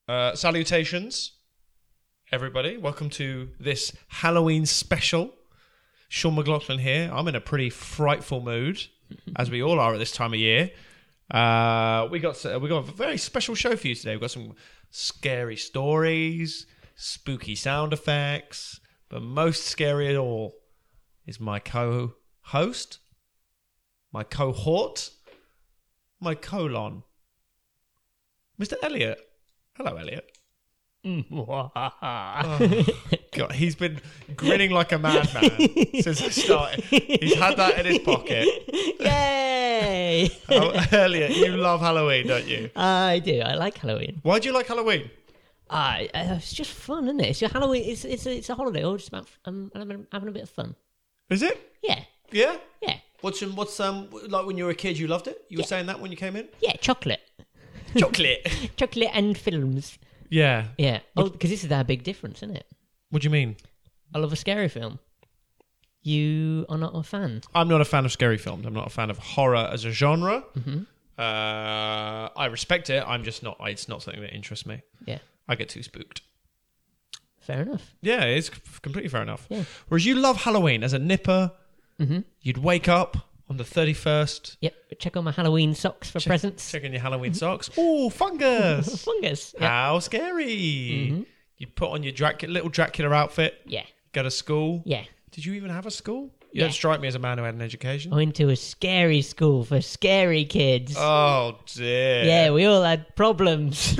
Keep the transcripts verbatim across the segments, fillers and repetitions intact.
Uh, salutations, everybody. Welcome to this Halloween special. Sean McLaughlin here. I'm in a pretty frightful mood, as we all are at this time of year. Uh, we got we got a very special show for you today. We've got some scary stories, spooky sound effects, but most scary of all is my co-host, my cohort, my colon, Mister Elliot. Hello, Elliot. Oh, God, he's been grinning like a madman since I started. He's had that in his pocket. Yay! Oh, Elliot, you love Halloween, don't you? I do. I like Halloween. Why do you like Halloween? Uh, it's just fun, isn't it? It's just Halloween. It's it's a, it's a holiday. All just about um, having having a bit of fun. Is it? Yeah. Yeah. Yeah. What's um, what's um like when you were a kid? You loved it. You were Yeah. saying that when you came in. Yeah, chocolate. Chocolate. Chocolate and films. Yeah. Yeah. Oh, because this is our big difference, isn't it? What do you mean? I love a scary film. You are not a fan. I'm not a fan of scary films. I'm not a fan of horror as a genre. Mm-hmm. Uh, I respect it. I'm just not. It's not something that interests me. Yeah. I get too spooked. Fair enough. Yeah, it's completely fair enough. Yeah. Whereas you love Halloween as a nipper. Mm-hmm. You'd wake up on the thirty-first. Yep. Check on my Halloween socks for check, presents. Checking your Halloween socks. Ooh, fungus. Fungus. Yep. How scary. Mm-hmm. You'd put on your Dracula, little Dracula outfit. Yeah. Go to school. Yeah. Did you even have a school? You Yeah. don't strike me as a man who had an education. I went to a scary school for scary kids. Oh, dear. Yeah, we all had problems.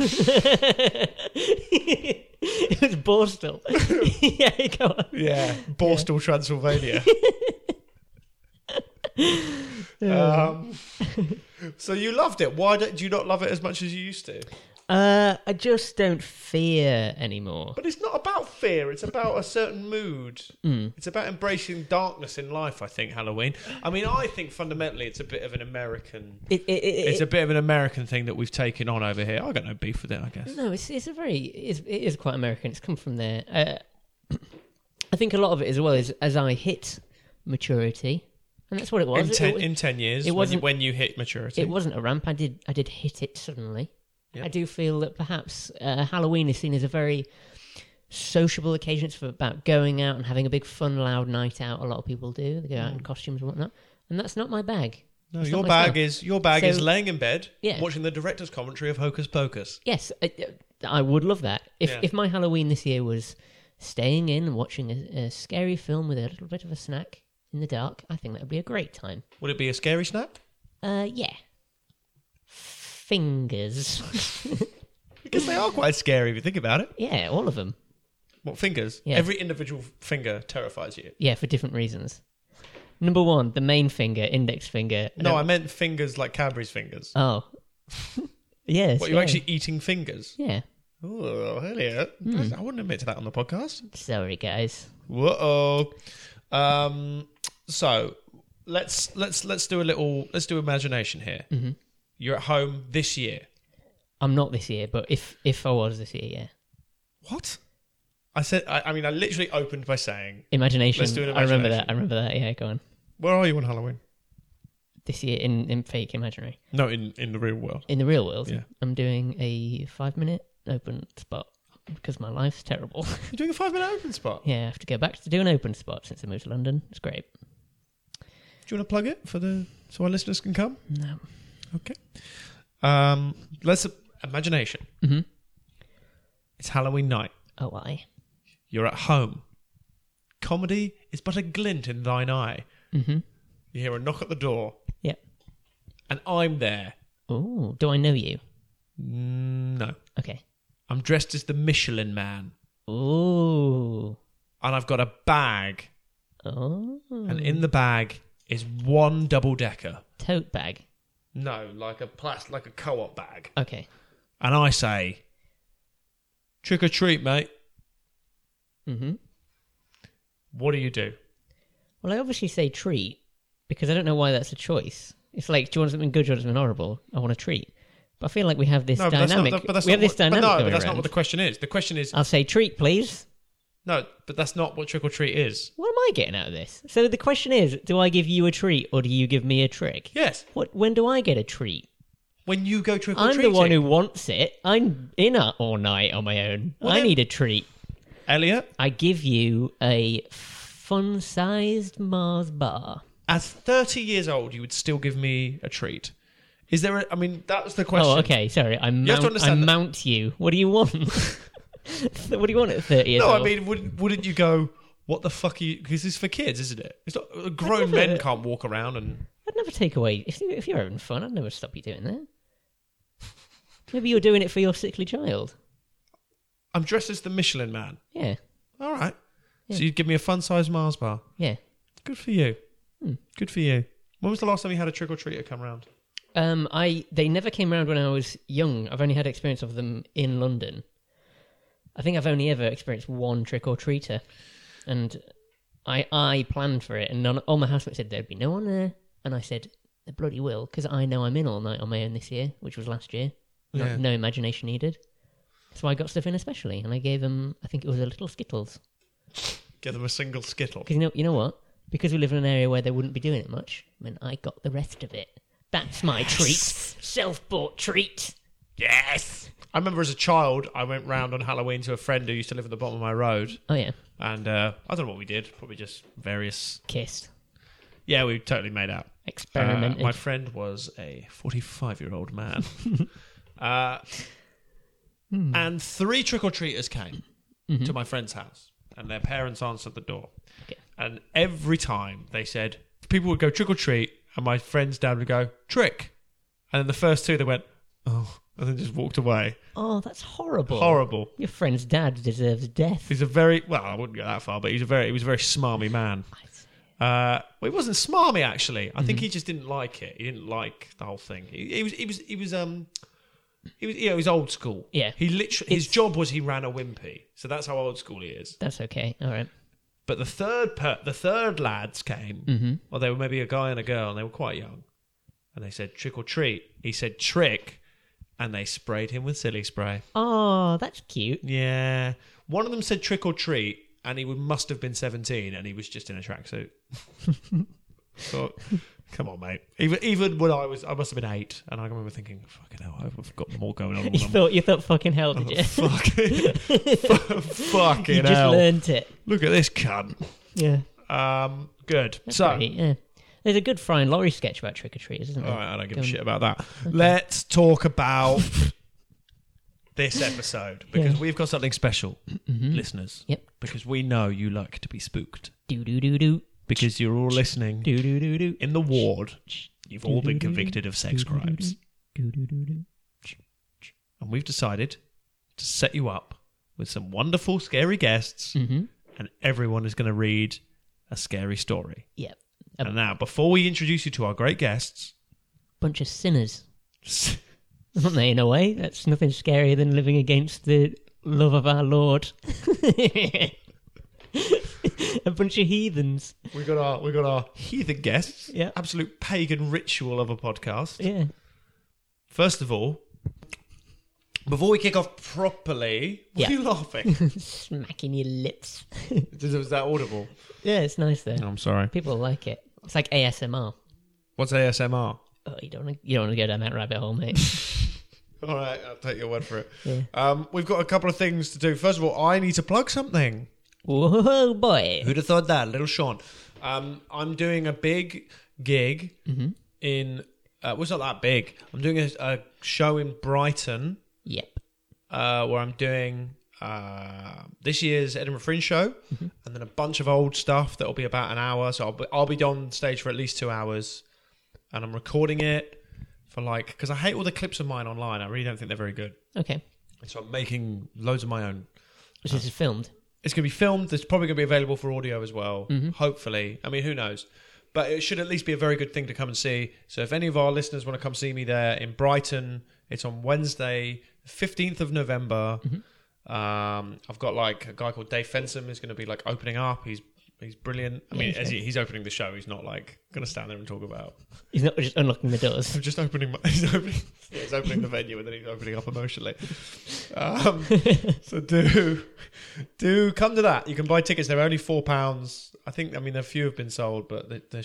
It was Borstal. Yeah, go on. Yeah. Borstal, Transylvania. um, so you loved it. Why do, do you not love it as much as you used to? Uh, I just don't fear anymore. But it's not about fear. It's about a certain mood. Mm. It's about embracing darkness in life, I think, Halloween. I mean, I think fundamentally it's a bit of an American... It, it, it, It's it, a bit of an American thing that we've taken on over here. I got no beef with it, I guess. No, it's it's a very it is, it is quite American. It's come from there. Uh, I think a lot of it as well is as I hit maturity, and that's what it was. In ten, it, in ten years, it when, you, wasn't- when you hit maturity. it wasn't a ramp. I did I did hit it suddenly. Yep. I do feel that perhaps uh, Halloween is seen as a very sociable occasion. It's for, about going out and having a big fun, loud night out. A lot of people do. They go out in costumes and whatnot, and that's not my bag. No, That's your not my bag style. is your bag So- is laying in bed, Yeah. watching the director's commentary of Hocus Pocus. Yes, I, I would love that. If Yeah. if my Halloween this year was staying in and watching a, a scary film with a little bit of a snack in the dark, I think that would be a great time. Would it be a scary snack? Uh, yeah. Fingers. Because they are quite scary if you think about it. Yeah, all of them. What fingers? Yeah. Every individual finger terrifies you. Yeah, for different reasons. Number one, the main finger, index finger. No, don't- I meant fingers like Cadbury's fingers. Oh. Yes. What, you're actually eating fingers? Yeah. Oh, Elliot. I wouldn't admit to that on the podcast. Sorry, guys. Whoa. Um. So let's let's let's do a little let's do imagination here. Mm-hmm. You're at home this year. I'm not this year, but if if I was this year, yeah. What? I said. I, I mean, I literally opened by saying, Imagination. Let's do an I remember imagination. that. I remember that. Yeah, go on. "Where are you on Halloween?" This year in, in fake imaginary. No, in in the real world. In the real world, Yeah. I'm doing a five minute open spot because my life's terrible. You're doing a five minute open spot. Yeah, I have to go back to do an open spot since I moved to London. It's great. Do you want to plug it for the so our listeners can come? No. Okay. Um. Let's imagination. Mm-hmm. It's Halloween night. Oh, why? You're at home. Comedy is but a glint in thine eye. Mm-hmm. You hear a knock at the door, Yep. and I'm there. Oh, do I know you? Mm, no. Okay. I'm dressed as the Michelin Man, Ooh. and I've got a bag, Oh. and in the bag is one double decker. Tote bag. No, like a plastic, like a co-op bag. Okay. And I say, "Trick or treat, mate." Mm-hmm. What do you do? Well, I obviously say treat because I don't know why that's a choice. It's like, do you want something good or something horrible? I want a treat. But I feel like we have this No, but that's not. dynamic. But that's we not have this what, but dynamic no, going but that's around. not what the question is. The question is I'll say treat, please. no, but that's not what trick or treat is. What am I getting out of this? So the question is, do I give you a treat or do you give me a trick? Yes. What? When do I get a treat? when you go trick or I'm treating. the one who wants it. I'm in it all night on my own. Well, I then- need a treat. Elliot, I give you a fun-sized Mars bar. as thirty years old, you would still give me a treat. Is there? A, I mean, that was the question. Oh, okay. Sorry, I have to mount, I understand that- mount you. What do you want? What do you want at thirty years No, old? I mean, wouldn't wouldn't you go? What the fuck are you? Because it's for kids, isn't it? It's not. Grown never- men can't walk around and. I'd never take away if, you, if you're having fun. I'd never stop you doing that. Maybe you're doing it for your sickly child. I'm dressed as the Michelin Man. Yeah, All right. Yeah. So you'd give me a fun-sized Mars bar. yeah. Good for you. Hmm. Good for you. When was the last time you had a trick or treater come round? Um, I they never came around when I was young. I've only had experience of them in London. I think I've only ever experienced one trick or treater, and I I planned for it, and none, all my housemates said there'd be no one there, and I said there bloody will, because I know I'm in all night on my own this year, which was last year. No, Yeah. no imagination needed. So I got stuff in especially, and I gave them, I think it was a little Skittles. Give them a single Skittle. Because you know, you know what? Because we live in an area where they wouldn't be doing it much, I mean, I got the rest of it. That's my treat. Self-bought treat. Yes. I remember as a child, I went round on Halloween to a friend who used to live at the bottom of my road, Oh, yeah. and uh, I don't know what we did. Probably just various. Kissed. Yeah, we totally made out. Uh, Experimented. my friend was a forty-five-year-old man, uh, Hmm. and three trick or treaters came Mm-hmm. to my friend's house, and their parents answered the door. Okay. And every time they said, people would go trick or treat, and my friend's dad would go trick, and then the first two they went, oh, and then just walked away. Oh, that's horrible. Horrible. Your friend's dad deserves death. He's a very well, I wouldn't go that far, but he's a very he was a very smarmy man. Uh, well, he wasn't smarmy actually. I think he just didn't like it. He didn't like the whole thing. He, he was he was he was um he was yeah he was old school. Yeah. He literally his It's- job was he ran a Wimpy, so that's how old school he is. That's okay. All right. But the third per- the third lads came. Mm-hmm. Well, they were maybe a guy and a girl, and they were quite young. And they said trick or treat. He said trick, and they sprayed him with silly spray. Oh, that's cute. Yeah. One of them said trick or treat, and he would, must have been seventeen, and he was just in a tracksuit. So, come on, mate. Even even when I was, I must have been eight, and I remember thinking, fucking hell, I've got more going on. You than thought you thought fucking hell, did you? fucking, fucking you just hell. learnt it. Look at this cunt. Yeah. Um, good. That's so, great, yeah. There's a good Frying Laurie sketch about trick or treaters, isn't there? all right, I don't give Go a on. shit about that. Let's talk about this episode, because Yeah. we've got something special, Mhm. listeners. Yep. Because we know you like to be spooked. Do do do do. Because you're all listening Do do do do. in the ward. You've all been convicted of sex crimes. Do do do do. And we've decided to set you up with some wonderful, scary guests, Mm-hmm. and everyone is going to read a scary story. Yep. And now, before we introduce you to our great guests, Bunch of sinners. Aren't they, in a way? That's nothing scarier than living against the love of our Lord. A bunch of heathens. we got our we got our heathen guests. Yeah. Absolute pagan ritual of a podcast. Yeah. First of all, before we kick off properly, why Yeah. are you laughing? Smacking your lips. Was that audible? Yeah, it's nice there. I'm sorry. People like it. It's like A S M R. What's A S M R? Oh, you don't want to, you don't want to go down that rabbit hole, mate. All right, I'll take your word for it. Yeah. Um, we've got a couple of things to do. First of all, I need to plug something. Whoa, boy. Who'd have thought that? Little Sean. Um, I'm doing a big gig Mm-hmm. in... Uh, well, it's not that big. I'm doing a, a show in Brighton Yep. uh, where I'm doing uh, this year's Edinburgh Fringe show, and then a bunch of old stuff that'll be about an hour. So I'll be, I'll be on stage for at least two hours, and I'm recording it for like... Because I hate all the clips of mine online. I really don't think they're very good. Okay. So I'm making loads of my own. So this is filmed. It's going to be filmed. It's probably going to be available for audio as well. Mm-hmm. Hopefully. I mean, who knows? But it should at least be a very good thing to come and see. So if any of our listeners want to come see me there in Brighton, it's on Wednesday, fifteenth of November. Mm-hmm. Um, I've got like a guy called Dave Fensom who's going to be like opening up. He's he's brilliant. I Yeah, mean, he's as good. he, he's opening the show. He's not like going to stand there and talk about. He's not just unlocking the doors. I'm just opening. My, he's opening. Yeah, he's opening the venue and then he's opening up emotionally. Um, so do do come to that. You can buy tickets. They're only four pounds. I think. I mean, a few have been sold, but there, there should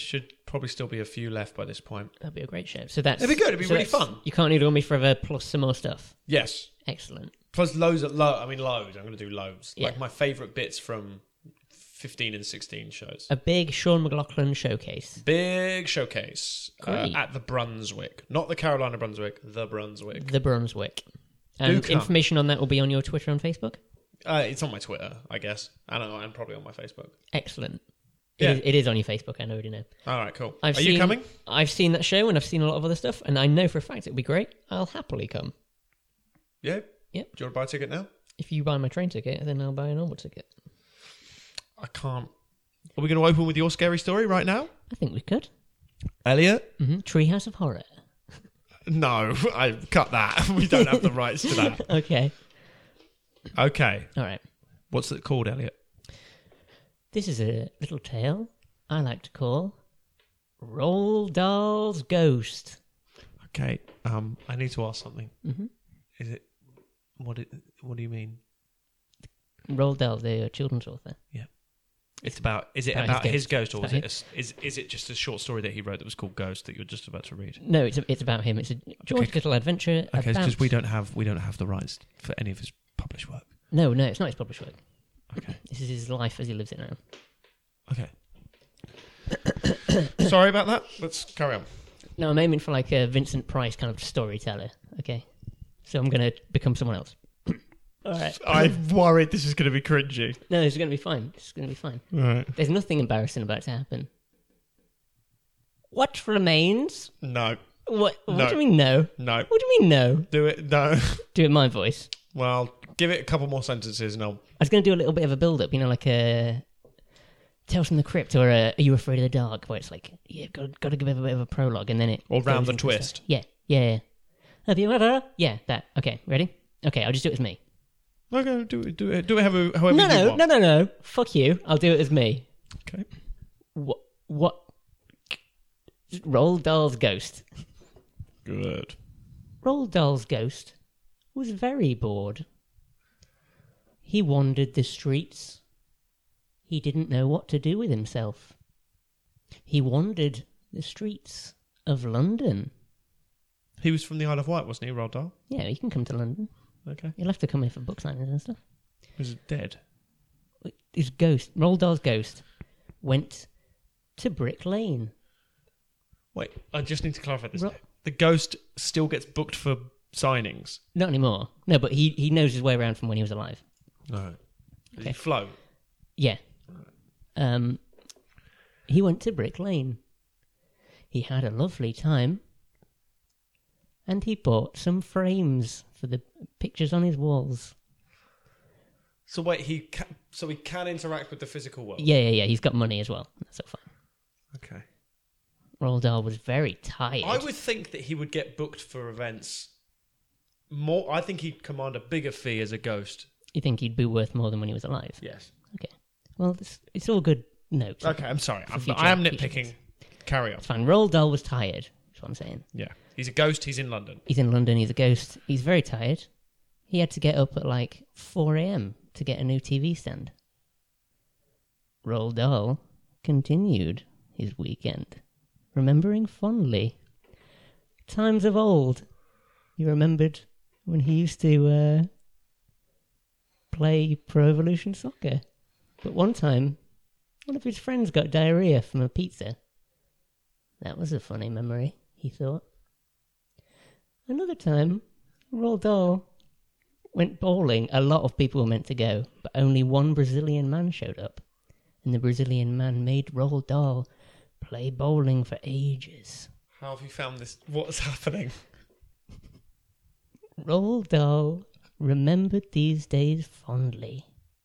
probably still be a few left by this point. That'd be a great show. So that's It'd be good. It'd be so really that's- fun. You can't need on me forever plus some more stuff. Yes. Excellent. Plus loads of lo- I mean loads. I'm going to do loads. Yeah. Like my favourite bits from fifteen and sixteen shows. A big Sean McLaughlin showcase. Big showcase uh, Great. at the Brunswick, not the Carolina Brunswick, the Brunswick. The Brunswick. And come. information on that will be on your Twitter and Facebook. Uh, it's on my Twitter, I guess. I don't know. I'm probably on my Facebook. Excellent. It, Yeah. is, it is on your Facebook. I already know. All right, cool. I've Are seen, you coming? I've seen that show and I've seen a lot of other stuff, and I know for a fact it'll be great. I'll happily come. Yeah. Yep. Do you want to buy a ticket now? If you buy my train ticket, then I'll buy a normal ticket. I can't. Are we going to open with your scary story right now, I think we could. Elliot? hmm Treehouse of Horror. No, I cut that. We don't have the rights to that. Okay. Okay. All right. What's it called, Elliot? This is a little tale I like to call Roald Dahl's Ghost. Okay. Um, I need to ask something. Mm-hmm. Is it what? It, what do you mean? Roald Dahl, the children's author. It's about. Is it About about, his his ghost, ghost. or is About it? A s is is it just a short story that he wrote that was called Ghost that you're just about to read? No, it's it's about him. It's a George Little adventure. Okay, about... because we don't have we don't have the rights for any of his published work. No, no, it's not his published work. Okay. This is his life as he lives it now. Okay. Sorry about that. Let's carry on. No, I'm aiming for like a Vincent Price kind of storyteller. Okay, so I'm going to become someone else. All right. I'm worried this is going to be cringy. No, this is going to be fine. This is going to be fine. All right. There's nothing embarrassing about to happen. What remains? No. What? What No. do you mean no? No. What do you mean no? Do it. No. Do it in my voice. Well, give it a couple more sentences and I'll. I was going to do a little bit of a build-up, you know, like a Tales from the Crypt or a Are You Afraid of the Dark, where it's like, yeah, got, got to give a bit of a prologue and then it... Or round goes the into twist. stuff. Yeah, yeah, yeah. Have you ever... Yeah, that. Okay, ready? Okay, I'll just do it as me. Okay, do it. Do it. Do it however, however No, you no, want. no, no, no. Fuck you. I'll do it as me. Okay. What? What? Roald Dahl's ghost. Good. Roald Dahl's ghost was very bored. He wandered the streets. He didn't know what to do with himself. He wandered the streets of London. He was from the Isle of Wight, wasn't he, Roald Dahl? Yeah, you can come to London. Okay. You'll have to come here for book signings and stuff. He was dead. His ghost, Roald Dahl's ghost, went to Brick Lane. Wait, I just need to clarify this. Ro- The ghost still gets booked for signings. Not anymore. No, but he, he knows his way around from when he was alive. No. Does Okay. he float? Yeah. Um, he went to Brick Lane. He had a lovely time. And he bought some frames for the pictures on his walls. So wait, he ca- so he can interact with the physical world. Yeah, yeah, yeah. He's got money as well. That's all fine. Okay. Roald Dahl was very tired. I would think that he would get booked for events. More, I think he'd command a bigger fee as a ghost. You think he'd be worth more than when he was alive? Yes. Okay. Well, it's, it's all good notes. Okay, I'm sorry. I'm, future- I am future nitpicking. things. Carry on. It's fine. Roald Dahl was tired. That's what I'm saying. Yeah. He's a ghost. He's in London. He's in London. He's a ghost. He's very tired. He had to get up at like four a.m. to get a new T V stand. Roald Dahl continued his weekend, remembering fondly times of old. He remembered when he used to uh, play Pro Evolution Soccer. But one time, one of his friends got diarrhea from a pizza. That was a funny memory, he thought. Another time, Roald Dahl went bowling. A lot of people were meant to go, but only one Brazilian man showed up. And the Brazilian man made Roald Dahl play bowling for ages. How have you found this? What's happening? Roald Dahl remembered these days fondly.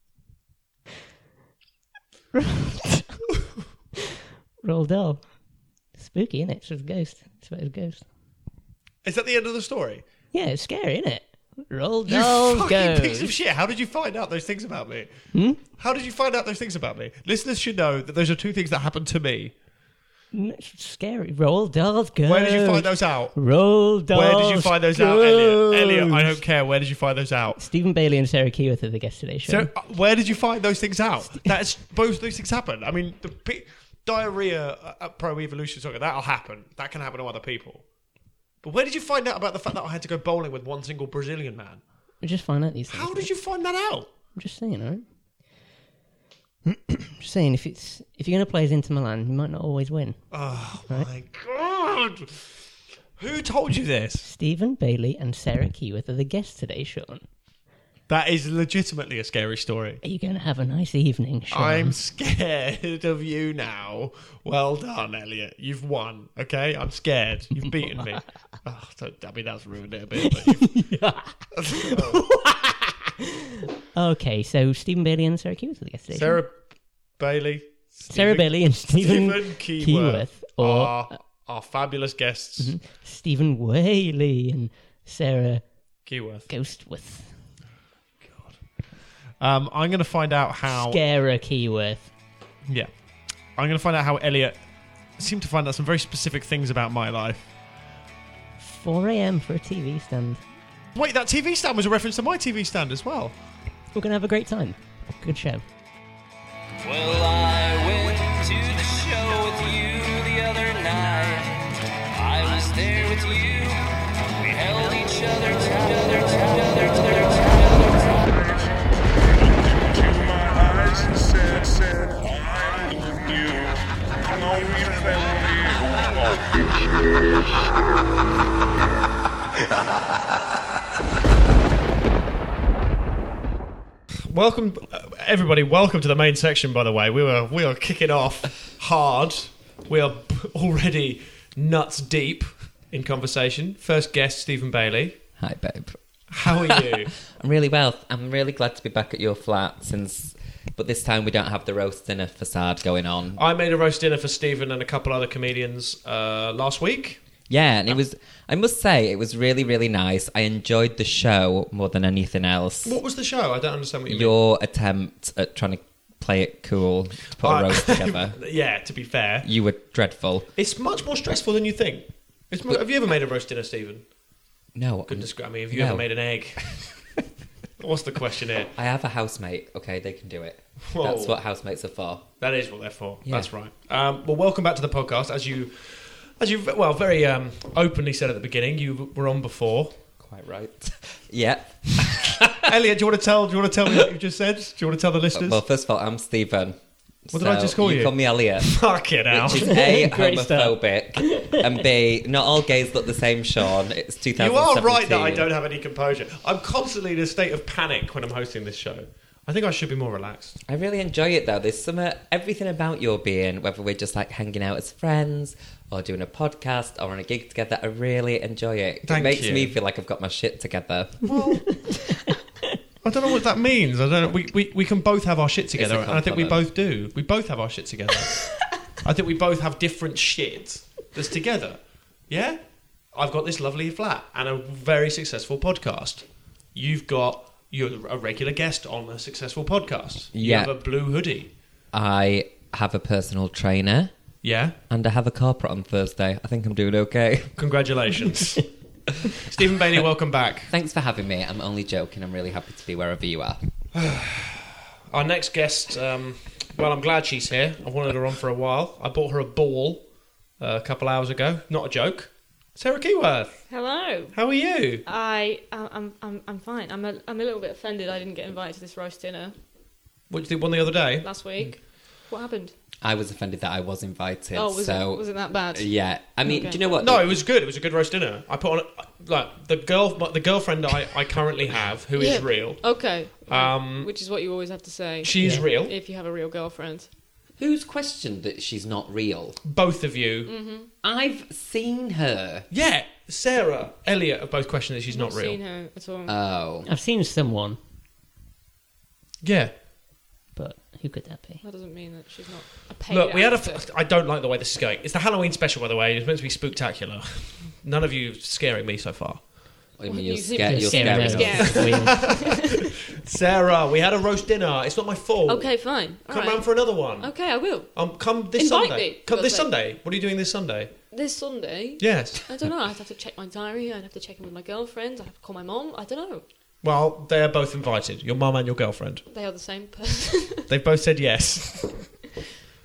Roald Dahl. Spooky, innit? It's just a ghost. It's about his ghost. Is that the end of the story? Yeah, it's scary, innit? Roald You Dahl's fucking ghost. piece of shit. How did you find out those things about me? Hmm? How did you find out those things about me? Listeners should know that those are two things that happened to me. Mm, It's scary. Roald Dahl's ghost. Where did you find those out? Roald Dahl's Where did you find those out, Elliot? Elliot, I don't care. Where did you find those out? Stephen Bailey and Sarah Keyworth are the guest today show. So, uh, where did you find those things out? That's both those things happened. I mean, the pe- diarrhea at Pro Evolution Soccer, that'll happen. That can happen to other people. But where did you find out about the fact that I had to go bowling with one single Brazilian man? We just find out these things. How did you find that out? I'm just saying, all right? Just saying, if it's if you're going to play as Inter Milan, you might not always win. Oh, right? my God. Who told you this? Stephen Bailey and Sarah Keyworth are the guests today, Sean. That is legitimately a scary story. Are you going to have a nice evening, Sean? I'm scared of you now. Well done, Elliot. You've won, okay? I'm scared. You've beaten me. Oh, so, I mean, that's ruined it a bit. But you've... Okay, so Stephen Bailey and Sarah Keyworth are the guests today. Sarah Bailey. Stephen, Sarah Bailey and Stephen, Stephen Keyworth, Keyworth or are, are fabulous guests. Mm-hmm. Stephen Whaley and Sarah Keyworth. Ghostworth. Um, I'm going to find out how... Sarah Keyworth. Yeah. I'm going to find out how Elliot seemed to find out some very specific things about my life. four a.m. for a T V stand. Wait, that T V stand was a reference to my T V stand as well. We're going to have a great time. Good show. Well, I went to the show with you the other night. I was there with you. We held each other, together, together, together, together. And said, said, I love you. No, we Welcome, uh, everybody. Welcome to the main section. By the way, we were we are kicking off hard. We are already nuts deep in conversation. First guest, Stephen Bailey. Hi, babe. How are you? I'm really well. I'm really glad to be back at your flat since, but this time we don't have the roast dinner facade going on. I made a roast dinner for Stephen and a couple other comedians uh, last week. Yeah, and it was, I must say, it was really, really nice. I enjoyed the show more than anything else. What was the show? I don't understand what you Your attempt at trying to play it cool to put I- a roast together. mean. Yeah, to be fair. You were dreadful. It's much more stressful than you think. It's more, have you ever made a roast dinner, Stephen? No. Goodness gracious, I mean, have you No. ever made an egg? What's the question here? I have a housemate. Okay, they can do it. Whoa. That's what housemates are for. That is what they're for. Yeah. That's right. Um, well, welcome back to the podcast. As you, as you, well, very um, openly said at the beginning, you were on before. Quite right. Yeah. Elliot, do you want to tell? Do you want to tell me what you just said? Do you want to tell the listeners? Well, first of all, I'm Stephen. What did I just call you? You call me Elliot. Fuck it out. Which is A, Great start. homophobic, and B, not all gays look the same, Sean. It's two You thousand are seventeen. right that I don't have any composure. I'm constantly in a state of panic when I'm hosting this show. I think I should be more relaxed. I really enjoy it, though. There's some, uh, everything about your being, whether we're just like hanging out as friends, or doing a podcast, or on a gig together, I really enjoy it. Thank it makes you. me feel like I've got my shit together. Well, I don't know what that means. I don't know. We, we, we can both have our shit together, a and I think we compliment. both do. We both have our shit together. I think we both have different shit that's together. Yeah? I've got this lovely flat and a very successful podcast. You've got... You're a regular guest on a successful podcast. You Yeah. have a blue hoodie. I have a personal trainer, Yeah? and I have a corporate on Thursday. I think I'm doing okay. Congratulations. Stephen Bailey, welcome back. Thanks for having me. I'm only joking. I'm really happy to be wherever you are. Our next guest, um, well, I'm glad she's here. I've wanted her on for a while. I bought her a ball uh, a couple hours ago. Not a joke. Sarah Keyworth, Hello. how are you? I I'm I'm I'm fine. I'm a I'm a little bit offended I didn't get invited to this roast dinner What did you think one the other day? last week. What happened? I was offended that I was invited. Oh, was so it was it that bad? yeah. I mean, Okay. do you know what? No, it was good. It was a good roast dinner. I put on like the girl, the girlfriend I, I currently have, who is Yeah. real. Okay. Um, Which is what you always have to say she's Yeah. real. if you have a real girlfriend. Who's questioned that she's not real? Both of you. Mm-hmm. I've seen her. Yeah, Sarah, Elliot have both questioned that she's not, Not real. seen her at all. Oh. I've seen someone, Yeah. but who could that be? that doesn't mean that she's not a paid Look, we had a. actor. F- I don't like the way this is going. It's the Halloween special, by the way. It's meant to be spooktacular. None of you scaring me so far. I mean, Well, you're you seem scared. to You're be Scary scared. scared. Weird. Sarah, we had a roast dinner. It's not my fault. Okay, fine. All Come right. round for another one. Okay, I will. Um, come this Invite Sunday. me, Come for this God's sake. Sunday. What are you doing this Sunday? This Sunday. Yes. I don't know. I'd have to check my diary. I'd have to check in with my girlfriend. I'd have to call my mom. I don't know. Well, they are both invited. Your mum and your girlfriend. They are the same person. They've both said yes.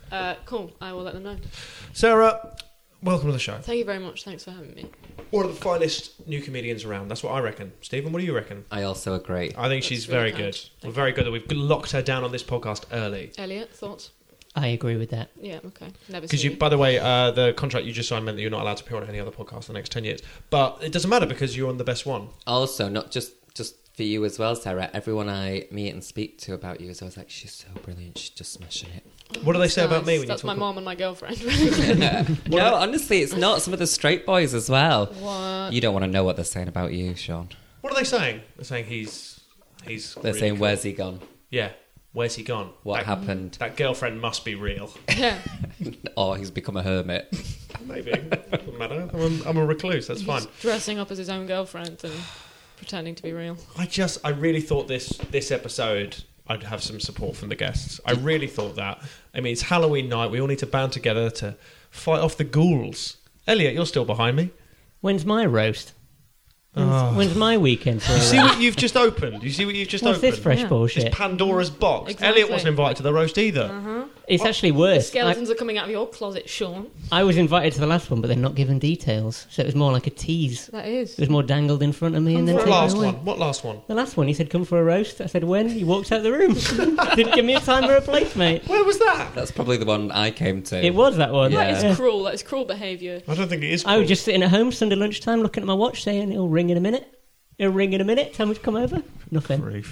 Uh, cool. I will let them know. Sarah, welcome to the show. Thank you very much. Thanks for having me. One of the finest new comedians around. That's what I reckon. Stephen, what do you reckon? I also agree. I think she's That's really very kind. good. Thank We're very good that we've locked her down on this podcast early. Elliot, thoughts? I agree with that. Yeah. Okay. Never Because seen you, by the way, uh, the contract you just signed meant that you're not allowed to appear on any other podcast for the next ten years. But it doesn't matter because you're on the best one. Also, not just just for you as well, Sarah. Everyone I meet and speak to about you is always like, she's so brilliant. She's just smashing it. What do they say Nice. about me when That's you my talk? mom and my girlfriend. No, honestly, it's not. Some of the straight boys as well. What? You don't want to know what they're saying about you, Sean. What are they saying? They're saying he's he's. They're really saying, cool. "Where's he gone? Yeah, where's he gone? What that, happened? That girlfriend must be real. Yeah. Or he's become a hermit." Maybe doesn't matter. I'm a, I'm a recluse. That's fine. He's dressing up as his own girlfriend and pretending to be real. I just, I really thought this this episode I'd have some support from the guests. I really thought that. I mean, it's Halloween night. We all need to band together to fight off the ghouls. Elliot, you're still behind me. When's my roast? When's, Oh. when's my weekend for a You see roast? what you've just opened? You see what you've just What's opened? this fresh Yeah. bullshit? It's Pandora's box. Exactly. Elliot wasn't invited to the roast either. Uh-huh. It's actually worse. I, Skeletons are coming out of your closet, Sean. I was invited to the last one, but they're not given details, so it was more like a tease. That is. It was more dangled in front of me and then What taken last away. one? What last one? The last one, he said, "Come for a roast." I said, "When?" He walked out the room. Didn't give me a time or a place, mate. Where was that? That's probably the one I came to. It was that one. Yeah. That is cruel. That is cruel behaviour. I don't think it is. I was cool. just sitting at home Sunday lunchtime looking at my watch saying, "It'll ring in a minute. It'll ring in a minute. Tell me to come over." Nothing. Grief.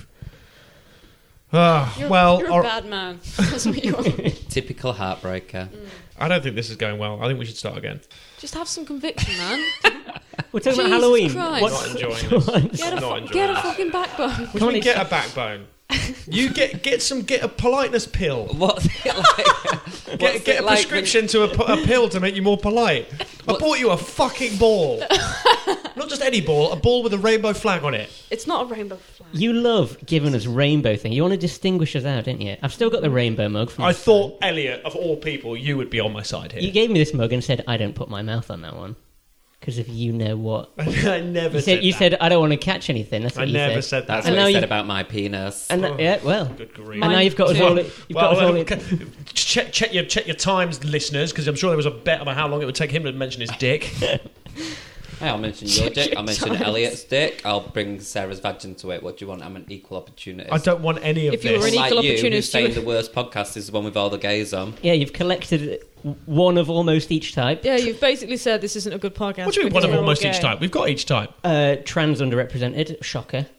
Ah, You're, well, you're all- a bad man. That's what you are. Typical heartbreaker. I don't think this is going well. I think we should start again. Just have some conviction, man. We're talking Jesus about Halloween. Christ. What's- Not enjoying this. Get a, Not fu- enjoying get a this. fucking backbone. What do you Come on, mean it's- get a backbone? You get get some get a politeness pill. What's it like? Get What's get it a like prescription to a, pu- a pill to make you more polite. I bought you a fucking ball. Not just any ball, a ball with a rainbow flag on it. It's not a rainbow flag. You love giving us rainbow thing. You want to distinguish us out, don't you? I've still got the rainbow mug from I last thought, Elliot, of all people, you would be on my side time. here. You gave me this mug and said, "I don't put my mouth on that one." Because if you know what. I never You said, said, you that. said, "I don't want to catch anything." That's I what you never said. said that. That's And what now he said you- about my penis. And that, yeah, well. Good grief. And now you've got us all. You've Well, got us all. well, okay. check, check your check your times, listeners, because I'm sure there was a bet about how long it would take him to mention his dick. Hey, I'll mention your dick. I'll mention Elliot's dick. I'll bring Sarah's vag into it. What do you want? I'm an equal opportunist. I don't want any of If you were this. an Like equal you, who's opportunist, you saying would- the worst podcast is the one with all the gays on. Yeah, you've collected one of almost each type. Yeah, you've basically said this isn't a good podcast. What do you mean one because of we're all almost gay. each type? We've got each type. Uh, trans underrepresented. Shocker.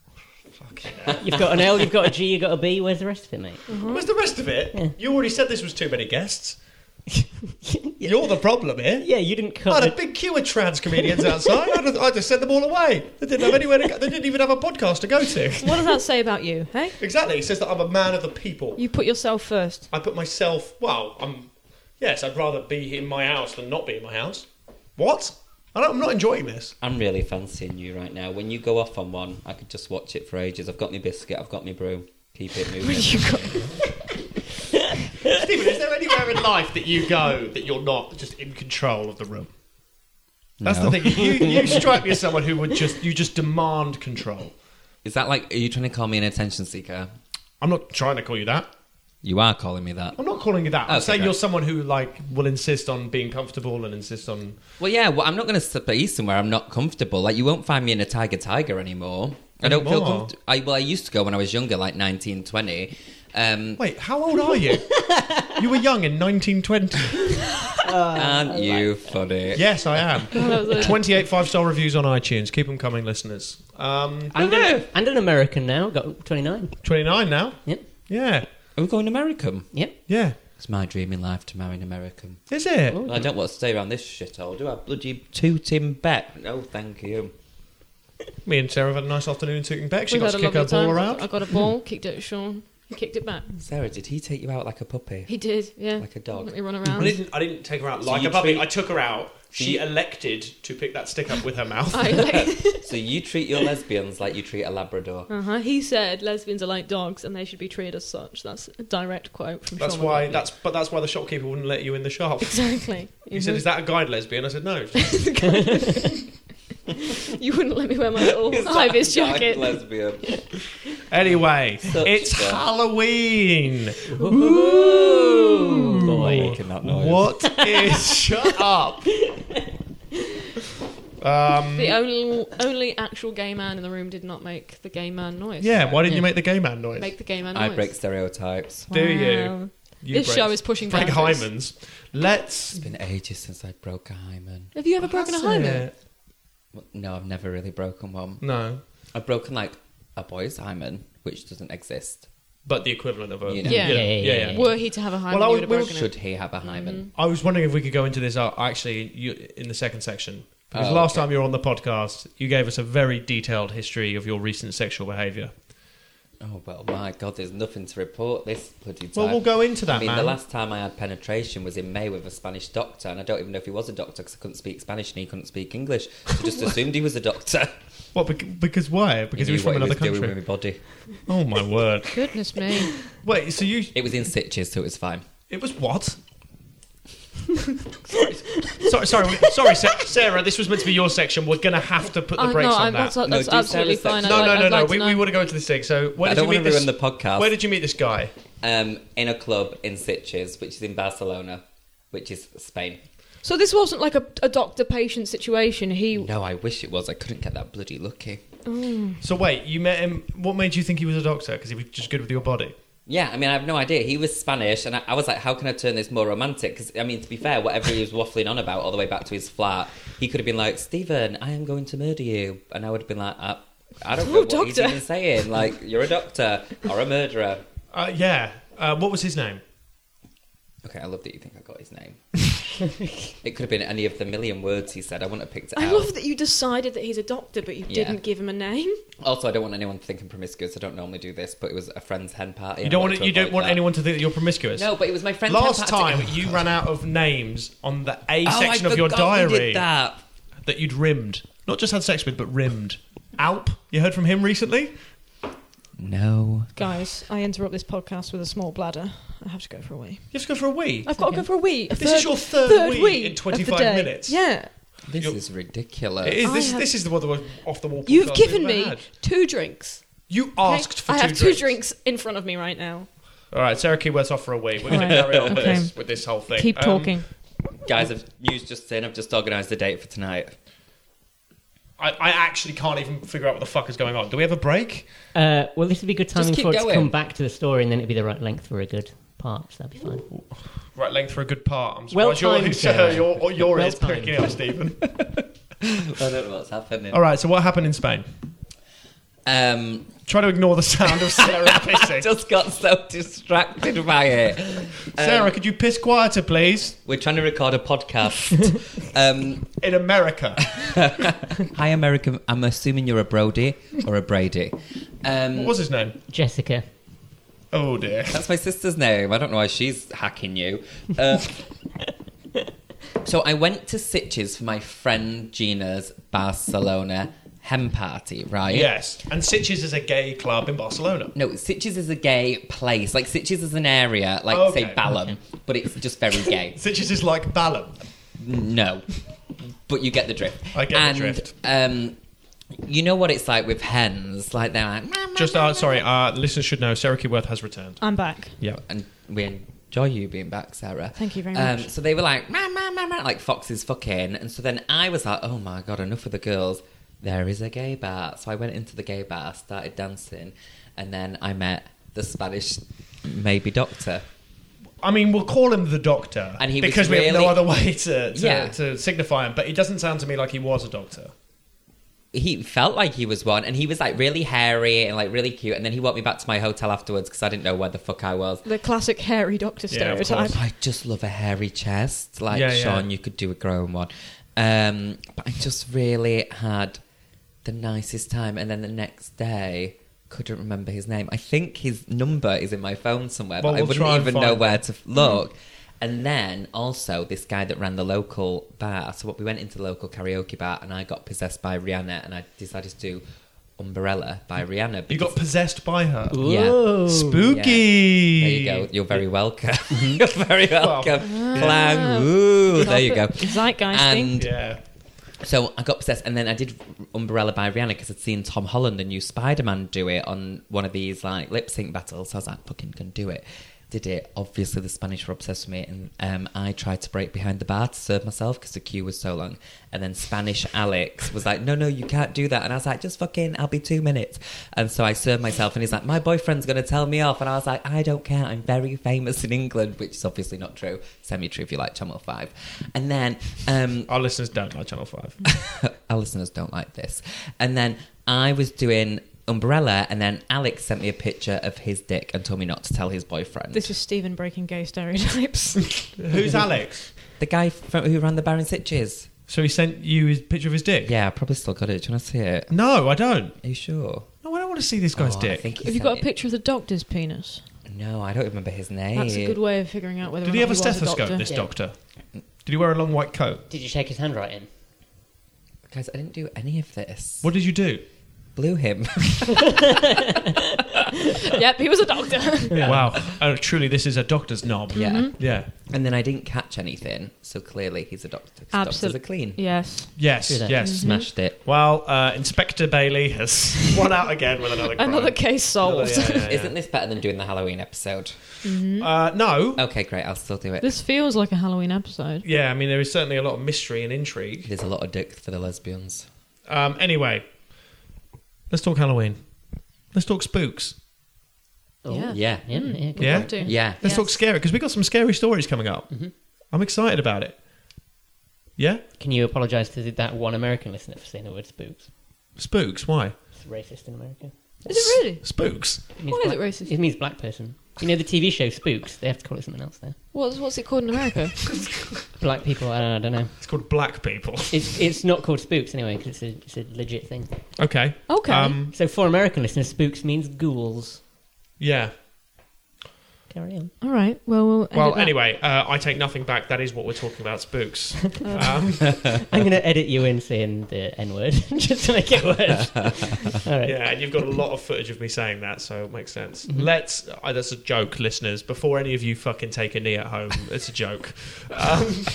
You've got an L, you've got a G, you've got a B. Where's the rest of it, mate? Where's the rest of it? Yeah. You already said this was too many guests. You're the problem here. Yeah, you didn't I cut had a the- big queue of trans comedians outside. I'd, have- I'd just sent them all away. They didn't have anywhere to go. They didn't even have a podcast to go to. What does that say about you, hey? Exactly. He says that I'm a man of the people. You put yourself first. I put myself. Well, I'm. Yes, I'd rather be in my house than not be in my house. What? I don't, I'm not enjoying this. I'm really fancying you right now. When you go off on one, I could just watch it for ages. I've got my biscuit. I've got my brew. Keep it moving. You got- Stephen, is there anywhere in life that you go that you're not just in control of the room? That's No. the thing. You, you strike me as someone who would just you just demand control. Is that like? Are you trying to call me an attention seeker? I'm not trying to call you that. You are calling me that. I'm not calling you that. I'm Okay, saying great. you're someone who like will insist on being comfortable and insist on. Well, yeah. Well, I'm not going to be somewhere I'm not comfortable. Like, you won't find me in a Tiger Tiger anymore. I don't feel Anymore? comfortable. I, well, I used to go when I was younger, like nineteen, twenty. Um, Wait, how old are you? You were young in nineteen twenty. aren't you funny? Yes, I am. that was a- twenty-eight five-star reviews on iTunes. Keep them coming, listeners. Um, And an, and an American now, got twenty-nine. twenty-nine now. Yep, Yeah, Are we going American? yep. yeah. It's my dream in life to marry an American. Is it? Well, I don't want to stay around this shithole. Do I bloody toot him back? No, thank you. Me and Sarah have had a nice afternoon in Tooting Beck. She We've got had to a kick her lovely ball time. around. I got a ball, kicked it at Sean. He kicked it back. Sarah, did he take you out like a puppy? He did, yeah. Like a dog? Let me run I around. didn't. I didn't take her out So like you a puppy. treat- I took her out. She you- elected to pick that stick up with her mouth. I, like, So you treat your lesbians like you treat a Labrador. uh-huh. He said lesbians are like dogs and they should be treated as such. That's a direct quote from That's Sean why. McLaughlin. That's but that's why the shopkeeper wouldn't let you in the shop. Exactly. He said, "Is that a guide lesbian?" I said, "No." You wouldn't let me wear my little high vis jacket. Lesbian. Anyway, Such it's fun. Halloween. Ooh, boy. Making that noise. What is... Shut up. Um, The only only actual gay man in the room did not make the gay man noise. yeah, why didn't Yeah. you make the gay man noise? Make the gay man I noise. break stereotypes. Do you? Wow. You This break- show is pushing break boundaries. hymens. Let's... It's been ages since I broke a hymen. Have you ever broken a Has hymen? it? Well, no, I've never really broken one. No. I've broken like a boy's hymen, which doesn't exist. But the equivalent of a... You know. Yeah. Yeah, yeah, yeah, yeah. Were he to have a hymen, Well, I you was- would have we were- broken Should it. he have a hymen? I was wondering if we could go into this uh, actually you, in the second section. Because Oh, last okay. time you were on the podcast, you gave us a very detailed history of your recent sexual behaviour. Oh, well, my God, there's nothing to report this bloody time. Well, we'll go into that, I mean, man. the last time I had penetration was in May with a Spanish doctor, and I don't even know if he was a doctor because I couldn't speak Spanish and he couldn't speak English. So just assumed he was a doctor. What? bec- Because why? Because he, knew was from what another he was doing country. with my body. Oh my word! Goodness me. Wait, so you? It was in stitches, so it was fine. It was what? sorry, sorry, sorry, sorry, Sa- Sarah. This was meant to be your section. We're gonna have to put the Uh, brakes no, on I'm, that. that's, that's No, do absolutely Sarah's fine. section. I'd no, like- no, I'd no, no. like to We, know. we want to go into this thing. So, where I did don't you want meet to this? ruin the podcast. Where did you meet this guy? Um, in a club in Sitges, which is in Barcelona, which is Spain. So this wasn't like a, a doctor-patient situation. He No, I wish it was. I couldn't get that bloody lucky. So wait, you met him. What made you think he was a doctor? Because he was just good with your body. Yeah, I mean, I have no idea. He was Spanish, and I, I was like, how can I turn this more romantic? Because, I mean, to be fair, whatever he was waffling on about all the way back to his flat, he could have been like, Stephen, I am going to murder you. And I would have been like, I, I don't know Oh, what he's doctor. even saying. Like, you're a doctor or a murderer. Uh, yeah. Uh, what was his name? Okay, I love that you think I got his name. It could have been any of the million words he said. I wouldn't have picked it I out. love that you decided that he's a doctor, but you Yeah. didn't give him a name. Also, I don't want anyone to think I'm promiscuous. I don't normally do this, but it was a friend's hen party. You and don't I want. wanted To, you to don't avoid want that. anyone to think that you're promiscuous. No, but it was my friend's Last hen party. time you ran out of names on the A Oh, section I of your forgot we diary did that. that you'd rimmed, not just had sex with, but rimmed. Alp, you heard from him recently? No. Guys, I interrupt this podcast with a small bladder. I have to go for a wee. You have to go for a wee. I've got to go for a wee. A This is your third wee in of the twenty-five day. minutes. Yeah. This You're- is ridiculous. It is. I This, have- this is the one that was off the wall. You've podcast given we've me ever had. two drinks. You okay? asked for I two have drinks. two drinks in front of me right now. All right, Sarah Keyworth's off for a wee. We're going to All right. carry on with, Okay. this, with this whole thing. Keep Um, talking. Guys, I've news just in. I've just organised a date for tonight. I, I actually can't even figure out what the fuck is going on. Do we have a break? Uh, well, this would be good timing keep for it to going. come back to the story, and then it'd be the right length for a good part. So that'd be fine. Right, length for a good part. I'm Well surprised your, timed, Sarah. your, your Well ears timed. picking up, Stephen. I don't know what's happening. All right, so what happened in Spain? Um, Try to ignore the sound of Sarah I pissing. just got so distracted by it. Sarah, Um, could you piss quieter, please? we're trying to record a podcast. um, In America. hi, American. I'm assuming you're a Brody or a Brady. Um, What was his name? Jessica. Oh, dear. That's my sister's name. I don't know why she's hacking you. Uh, so I went to Sitges for my friend Gina's Barcelona hen party, right? Yes. And Sitges is a gay club in Barcelona. No, Sitges is a gay place. Like, Sitges is an area, like, Okay. say, Balham, but it's just very gay. Sitges is like Balham. No. But you get the drift. I get the and, drift. Um, you know what it's like with hens? Like, they're like... "Meow, meow, Just, uh, sorry, uh, listeners should know Sarah Keyworth has returned. I'm back. Yeah. and we enjoy you being back, Sarah. Thank you very Um, much. so they were like, meow, meow, meow, meow, like foxes fucking. And so then I was like, oh my God, enough of the girls. There is a gay bar. So I went into the gay bar, started dancing, and then I met the Spanish maybe doctor. I mean, we'll call him the doctor. And he was because we have no really- other way to, to, Yeah. to signify him. But it doesn't sound to me like he was a doctor. He felt like he was one, and he was like really hairy and like really cute. And then he walked me back to my hotel afterwards because I didn't know where the fuck I was. The classic hairy doctor Yeah, of stereotype. course. I just love a hairy chest. Like, Yeah, yeah. Sean, you could do a growing one. Um, but I just really had the nicest time. And then the next day, couldn't remember his name. I think his number is in my phone somewhere, Well, but we'll I wouldn't try and even find know it. where to f- look. And then also this guy that ran the local bar. So what we went into the local karaoke bar, and I got possessed by Rihanna, and I decided to do Umbrella by Rihanna. You got because- possessed by her. Yeah. Whoa. Spooky. There you go. You're very welcome. You're very Well, welcome. Clang. Ooh, there you go. Zeitgeisting. And Yeah. So I got obsessed, and then I did Umbrella by Rihanna because I'd seen Tom Holland, the new Spider-Man, do it on one of these like lip sync battles. So I was like, fucking can do it. Did it. Obviously, the Spanish were obsessed with me, and um, I tried to break behind the bar to serve myself because the queue was so long. And then Spanish Alex was like, no, no, you can't do that. And I was like, just fucking, I'll be two minutes. And so I served myself, and he's like, my boyfriend's going to tell me off. And I was like, I don't care. I'm very famous in England, which is obviously not true. Semi-true if you like Channel five. And then... Um, Our listeners don't like Channel five. our listeners don't like this. And then I was doing... Umbrella, and then Alex sent me a picture of his dick and told me not to tell his boyfriend. This is Stephen breaking gay stereotypes. Who's Alex? The guy from, who ran the Bar and Sitches. So he sent you his picture of his dick? Yeah, I probably still got it. Do you want to see it? No, I don't. Are you sure? No, I don't want to see this guy's Oh, I dick. think he Have you sent got a it- picture of the doctor's penis? No, I don't remember his name. That's a good way of figuring out whether Did or he not have a was stethoscope, doctor. this Yeah. doctor? Did he wear a long white coat? Did you shake his handwriting? Guys, I didn't do any of this. What did you do? Blew him. Yep, he was a doctor. Wow. Oh, truly, this is a doctor's knob. Yeah. Yeah. And then I didn't catch anything, so clearly he's a doctor. 'cause Doctors Absolute- are clean. Yes. Yes, True that. yes. Smashed it. Well, uh, Inspector Bailey has won out again with another crime. Another case solved. Yeah, yeah, yeah. Isn't this better than doing the Halloween episode? Uh, no. Okay, great. I'll still do it. This feels like a Halloween episode. Yeah, I mean, there is certainly a lot of mystery and intrigue. There's a lot of dick for the lesbians. Um, anyway, let's talk Halloween. Let's talk spooks. Oh, Yeah. Yeah. Yeah, yeah, good. Yeah? Got to. Yeah. Let's Yes. talk scary, because we've got some scary stories coming up. I'm excited about it. Yeah? Can you apologise to that one American listener for saying the word spooks? Spooks, why? It's racist in America. Is it really? Spooks? It means Why is black- it racist? It means black person. You know the T V show Spooks? They have to call it something else there. What's, what's it called in America? Black people, I don't know. I don't know. It's called black people. It's it's not called Spooks anyway because it's a, it's a legit thing. Okay. Okay. Um, So for American listeners, Spooks means ghouls. yeah. Carry on. All right. Well, we'll Well, edit that. anyway, uh, I take nothing back. That is what we're talking about, spooks. um, I'm going to edit you in saying the N word just to make it worse. All right. yeah, and you've got a lot of footage of me saying that, so it makes sense. Let's... Uh, that's a joke, listeners. Before any of you fucking take a knee at home, it's a joke. Um,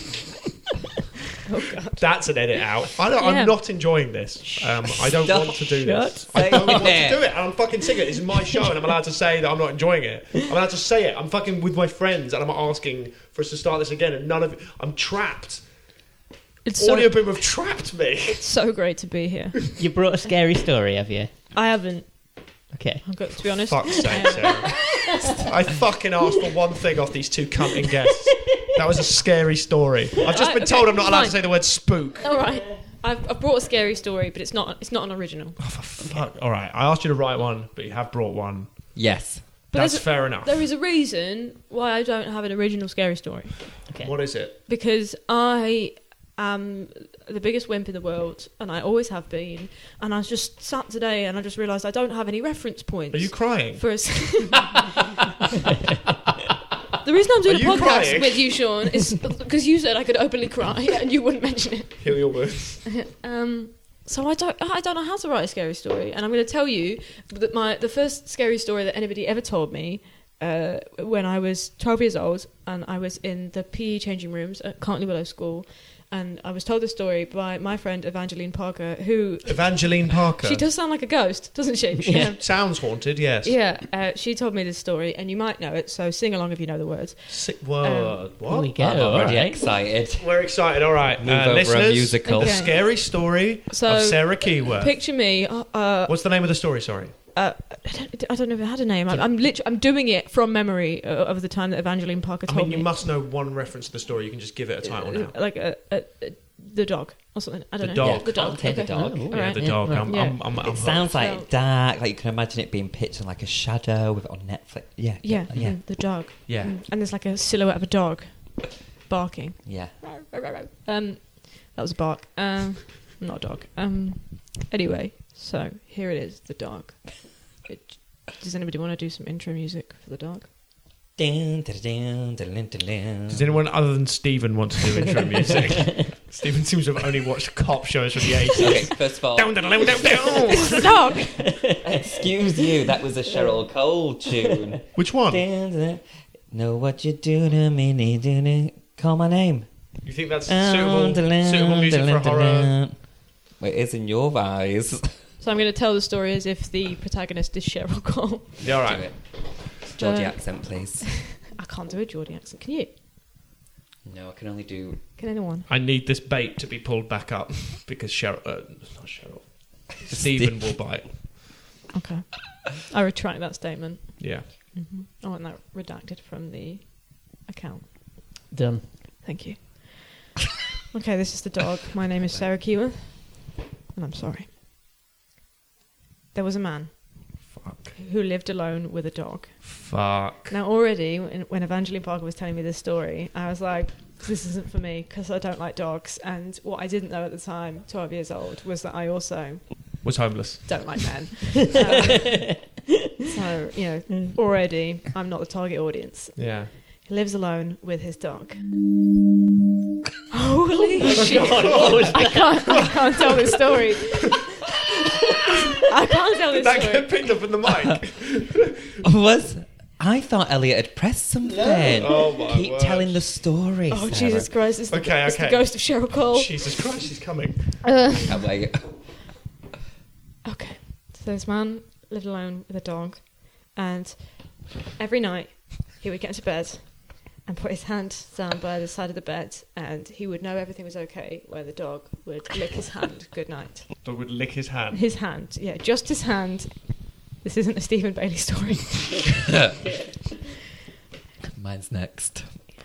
Oh, God. that's an edit out. I don't, Yeah. I'm not enjoying this. Um, I don't Stop. want to do Shut this. I don't want to it. do it. And I'm fucking sick of it. This is my show, and I'm allowed to say that I'm not enjoying it. I'm allowed to say it. I'm fucking with my friends, and I'm asking for us to start this again, and none of it. I'm trapped. It's so, Audio Boom have trapped me. so great to be here. You brought a scary story, have you? I haven't. Okay. I've got to be honest. Fuck's sake, Sarah. I fucking asked for one thing off these two cunting guests. That was a scary story. I've just Right, been okay, told I'm not allowed fine. to say the word spook. All right. I've, I've brought a scary story, but it's not. It's not an original. Oh, for fuck. All right, I asked you to write one, but you have brought one. Yes. But That's there's a- fair enough. There is a reason why I don't have an original scary story. Okay. What is it? Because I am the biggest wimp in the world, and I always have been. And I was just sat today, and I just realised I don't have any reference points. Are you crying? For a s- The reason I'm doing Are a you podcast crying? with you, Sean, is because you said I could openly cry, and you wouldn't mention it. Heal your wounds. Um, so I don't, I don't know how to write a scary story, and I'm going to tell you that my the first scary story that anybody ever told me uh, when I was twelve years old, and I was in the P E changing rooms at Cantley Willow School, and I was told the story by my friend Evangeline Parker, who Evangeline Parker. she does sound like a ghost, doesn't she? Yeah. Sounds haunted, yes. Yeah, uh, she told me this story, and you might know it, so sing along if you know the words. Si- word. Here what? we go. I'm all already right. excited. We're excited. All right. Move uh, over a listeners, musical. The Okay. scary story So, of Sarah Keyworth. Picture me. Uh, uh, What's the name of the story? Sorry. uh, I, don't, I don't know if it had a name. I'm, I'm literally, I'm doing it from memory uh, of the time that Evangeline Parker I told mean, you me. must know one reference to the story. You can just give it a title now. Like a, a, a, the dog or something. I don't The know. dog. Yeah, the dog. Okay, the dog. Oh, All Yeah, right. the Yeah, dog. right. I'm, Yeah. I'm, I'm, I'm It sounds like So- dark, like you can imagine it being pictured like a shadow with on Netflix. Yeah, Yeah, yeah, mm, the dog. Yeah. Mm, and there's like a silhouette of a dog barking. yeah. Um, that was a bark. Um, not a dog. Um, anyway, so here it is, the dog. It, does anybody want to do some intro music for the dog? Dun, dun, dun, dun, dun, dun, dun. Does anyone other than Stephen want to do intro music? Stephen seems to have only watched cop shows from the eighties. Okay, first of all, Down, down, down, down, down. The dog. excuse you, that was a Cheryl Cole tune. Which one? Dun, dun, know what you do to me, dun, dun, call my name. You think that's Dun, suitable, dun, dun, suitable music dun, for a dun, horror dun. It is in your eyes. So I'm going to tell the story as if the protagonist is Cheryl Cole. Yeah, all Do right. it. Geordie Uh, accent, please. I can't do a Geordie accent. Can you? No, I can only do... Can anyone? I need this bait to be pulled back up because Cheryl, uh, not Cheryl, Stephen will bite. Okay. I retract that statement. Yeah. hmm I want that redacted from the account. Done. Thank you. Okay, this is the dog. My name is Sarah Keyworth, and I'm sorry. There was a man Fuck. who lived alone with a dog. Fuck. Now, already, when, when Evangeline Parker was telling me this story, I was like, this isn't for me because I don't like dogs. And what I didn't know at the time, twelve years old, was that I also Was homeless. don't like men. um, so, you know, already, I'm not the target audience. Yeah. He lives alone with his dog. Holy shit! I can't. I can't tell this story. I can't tell this That story. get picked up in the mic. Was... I thought Elliot had pressed something. Oh, my Keep word. telling the story, Oh Sarah. Jesus Christ! It's the, Okay, it's the okay. ghost of Cheryl Cole. Jesus Christ, she's coming. Uh, Can't wait. okay, so this man lived alone with a dog, and every night he would get into bed and put his hand down by the side of the bed, and he would know everything was okay, where the dog would lick his hand good night. Dog would lick his hand. His hand, yeah, just his hand. This isn't a Stephen Bailey story. Mine's next.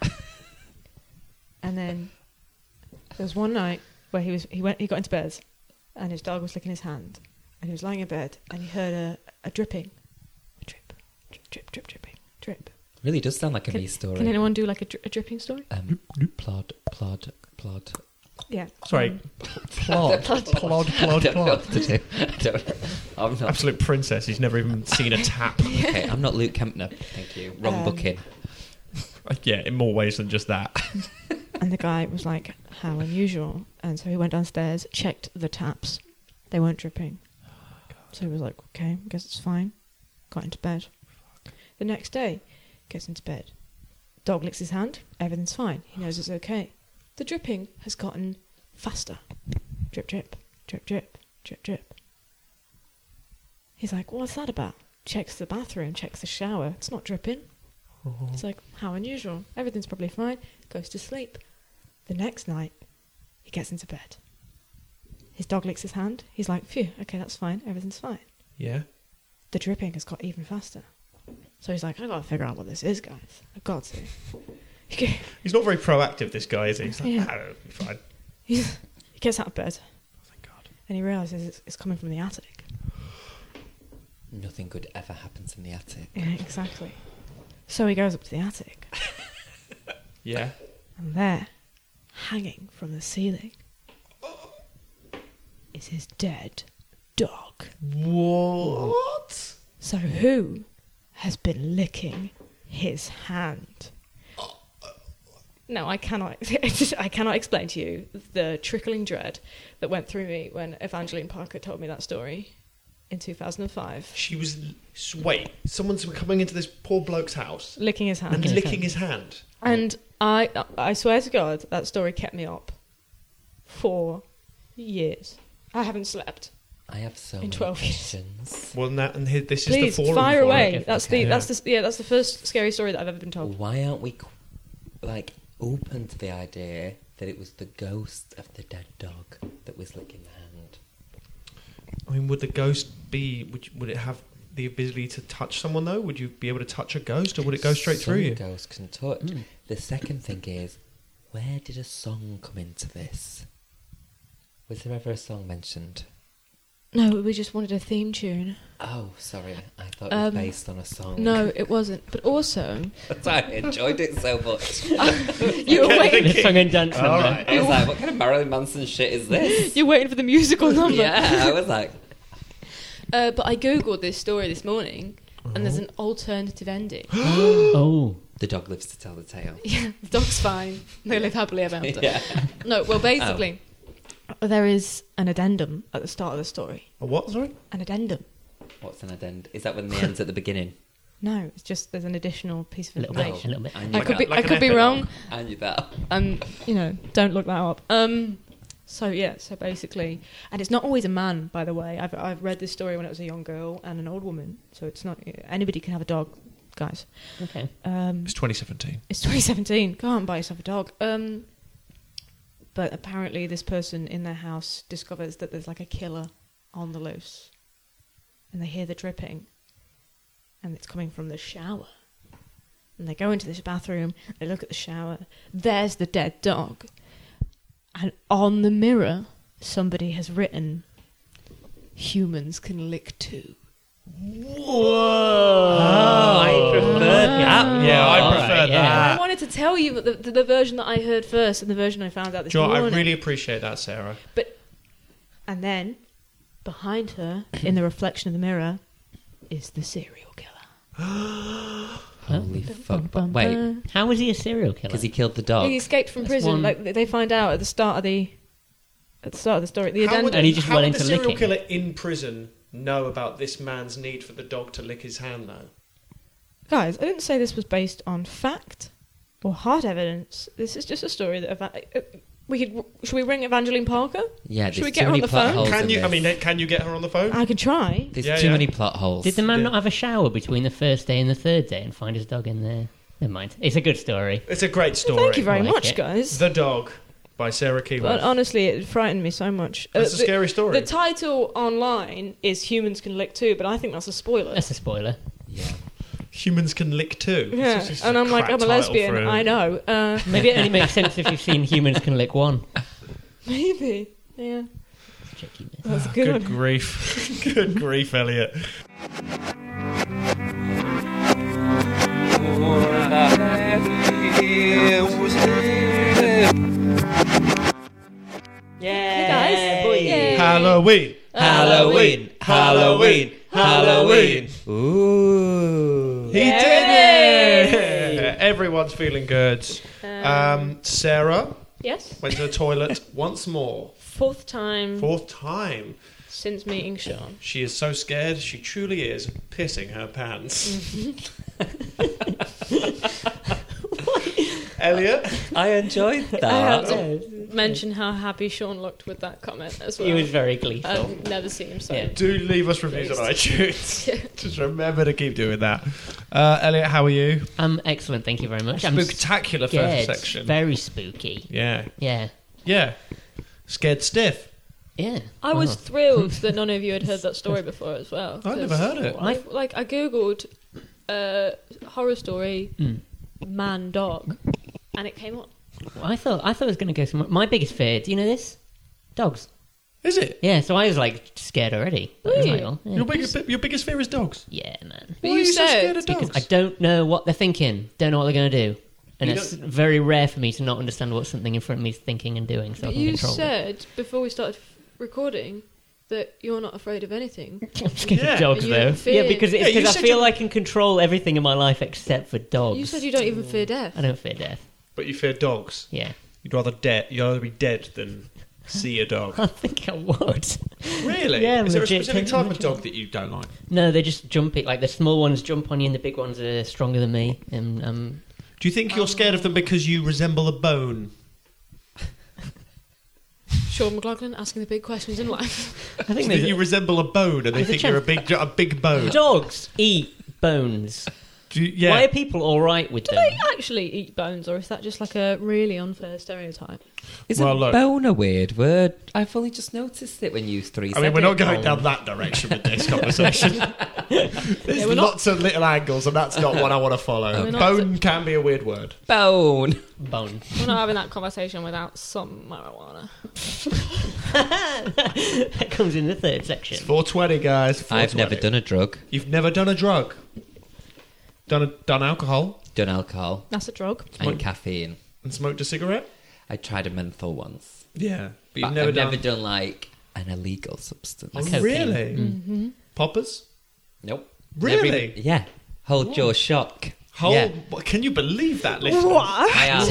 And then there was one night where he was he went he got into bed, and his dog was licking his hand, and he was lying in bed, and he heard a, a dripping, a drip, drip, drip, drip, dripping, drip. Really does sound like a Can, me story. can anyone do like a, dri- a dripping story? Um, plod, plod, plod. Yeah. Sorry. Um, Plod. Plod, plod, I don't know plod. what to do. I don't know. I'm not. Absolute princess. He's never even seen a tap. Okay, I'm not Luke Kempner. Thank you. Wrong Um, booking. Yeah, in more ways than just that. and the guy was like, "How unusual!" And so he went downstairs, checked the taps; they weren't dripping. So he was like, "Okay, I guess it's fine." Got into bed. The next day, gets into bed. Dog licks his hand. Everything's fine. He knows it's okay. The dripping has gotten faster. Drip, drip, drip, drip, drip, drip. He's like, "What's that about?" Checks the bathroom, checks the shower. It's not dripping. It's like, how unusual. Everything's probably fine. Goes to sleep. The next night, he gets into bed. His dog licks his hand. He's like, phew, okay, that's fine. Everything's fine. Yeah. The dripping has got even faster. So he's like, I've got to figure out what this is, guys. I've got to. Okay. He's not very proactive, this guy, is he? He's like, Yeah. ah, it'll be fine. He's, he gets out of bed, Thank God. and he realises it's, it's coming from the attic. Nothing good ever happens in the attic. Yeah, exactly. So he goes up to the attic, Yeah. and there, hanging from the ceiling, is his dead dog. What? So who has been licking his hand? No, I cannot. I cannot explain to you the trickling dread that went through me when Evangeline Parker told me that story in two thousand five. She was... Wait, someone's coming into this poor bloke's house Licking his hand. and licking his hand. And I, I swear to God, that story kept me up for years. I haven't slept. I have so In many twelve years. questions. Well, now, and here, this Please is the forum fire for away. it. That's the Okay. that's the yeah that's the first scary story that I've ever been told. Why aren't we qu- like open to the idea that it was the ghost of the dead dog that was licking the hand? I mean, would the ghost be... Would, you, would it have the ability to touch someone, though? Would you be able to touch a ghost, or would it go straight Some through you? Ghosts can touch. The second thing is, where did a song come into this? Was there ever a song mentioned? No, we just wanted a theme tune. Oh, sorry. I thought it was Um, based on a song. No, it wasn't. But also, That's why I enjoyed it so much. you were waiting. The song and dance number. All right. I was like, what kind of Marilyn Manson shit is this? You're waiting for the musical number. Yeah, I was like, Uh, but I googled this story this morning, and there's an alternative ending. Oh. the dog lives to tell the tale. Yeah, the dog's fine. They live happily ever after. Yeah. No, well, basically, Oh. there is an addendum at the start of the story. A what, sorry? An addendum. What's an addend? Is that when the end's at the beginning? No, it's just there's an additional piece of A little bit. information. A little bit. I knew I could that. be, like I an could be epilogue. wrong. I knew that. Um, you know, don't look that up. Um, So yeah, so basically, and it's not always a man, by the way. I've I've read this story when I was a young girl and an old woman. So it's not anybody can have a dog, guys. Okay. Um, It's twenty seventeen. It's twenty seventeen. Go out and buy yourself a dog. Um, but apparently, this person in their house discovers that there's like a killer on the loose, and they hear the dripping, and it's coming from the shower. And they go into this bathroom. They look at the shower. There's the dead dog, and on the mirror, somebody has written, "Humans can lick too." Whoa! Oh, I prefer that. Yeah, I Right, prefer yeah. I that. wanted to tell you the, the, the version that I heard first and the version I found out this Do you know what? morning. I really appreciate that, Sarah. But and then behind her, in the reflection of the mirror, is the serial killer. Holy fuck. Bum, bum, Wait, bum. How was he a serial killer? because he killed the dog. He escaped from That's prison. one- Like they find out at the start of the at the start of the story. The How addendum. would, And he just how went would the into serial licking. killer in prison know about this man's need for the dog to lick his hand, though? Guys, I didn't say this was based on fact or hard evidence. This is just a story that eva- uh, we could. Should we ring Evangeline Parker? Yeah, Should we there's get too her on many the plot phone? holes Can in you? I this. mean, can you get her on the phone? I could try. There's Yeah, too yeah. many plot holes. Did the man Yeah. not have a shower between the first day and the third day and find his dog in there? Never mind. It's a good story. It's a great story. Thank you very like much, it. guys. The Dog by Sarah Keyworth. But honestly, it frightened me so much. That's Uh, a the- scary story. The title online is "Humans Can Lick Too," but I think that's a spoiler. That's a spoiler. Yeah. Humans can lick too. Yeah, It's just and a I'm like, crap I'm a title lesbian. for a- I know. Uh, Maybe it only makes sense if you've seen Humans Can Lick One. maybe. Yeah, Check you miss. that's a good, Good one. grief. Good grief, Elliot. Hey guys. Yay. Halloween. Halloween, Halloween, Halloween. Ooh. He Yay. did it! Everyone's feeling good. Um, Sarah Yes. went to the toilet once more. Fourth time Fourth time. since meeting Sean. She is so scared, she truly is pissing her pants. Elliot? I enjoyed I have that. to mention how happy Sean looked with that comment as well. He was very gleeful. I've never seen him so. Yeah. Do leave us reviews on iTunes. Yeah. Just remember to keep doing that. Uh, Elliot, how are you? Um, excellent. Thank you very much. I'm Spectacular scared. first section. Very spooky. Yeah. Yeah. Yeah. Scared stiff. Yeah. I was Wow. thrilled that none of you had heard that story before as well. I'd never 'cause heard it. I, like I googled uh, horror story Mm. man dog, and it came up. I thought I thought it was going to go somewhere. My biggest fear. Do you know this? Dogs. Is it? Yeah. So I was like scared already. I was Really? like, oh, yeah. Your, biggest, your biggest fear is dogs? Yeah, man. But Why are you you so said- scared of Because dogs? I don't know what they're thinking. Don't know what they're going to do. And You it's don't- very rare for me to not understand what something in front of me is thinking and doing, so I But can you control it. said before we started f- recording that you're not afraid of anything. I'm scared Yeah. of dogs, You though. fear- Yeah, because it's Yeah, you because I said feel you- I can control everything in my life except for dogs. You said you don't even fear death. I don't fear death. But you fear dogs. Yeah. You'd rather dead. You'd rather be dead than see a dog. I think I would. Really? Yeah, Is there a legit, specific take- type of legit. dog that you don't like? No, they just jump it. Like the small ones jump on you, and the big ones are stronger than me. And um, Do you think you're scared of them because you resemble a bone? Sean McLaughlin asking the big questions in life. I Do think you there's think you resemble a bone and they There's a think you're a big, a big bone? dogs eat bones. Do you, yeah. Why are people all right with Do them? they actually eat bones, or is that just like a really unfair stereotype? Isn't Well, look. bone a weird word? I've only just noticed it when you three I mean, said we're it. not going down that direction with this conversation. There's Yeah, we're not- lots of little angles, and that's not one I want to follow. We're not- Bone can be a weird word. Bone. Bone. We're not having that conversation without some marijuana. That comes in the third section. It's four twenty, guys. I've never done a drug. You've never done a drug? Done a, done alcohol Done alcohol That's a drug. and caffeine. and smoked a cigarette? I tried a menthol once. Yeah, but you've But never I've done. never done like an illegal substance. Oh, Cocaine. really? Mm-hmm. Poppers? Nope. Really? Never even- yeah. Hold your shock. Whole, Yeah. what- Can you believe that, listeners? What? My, ass-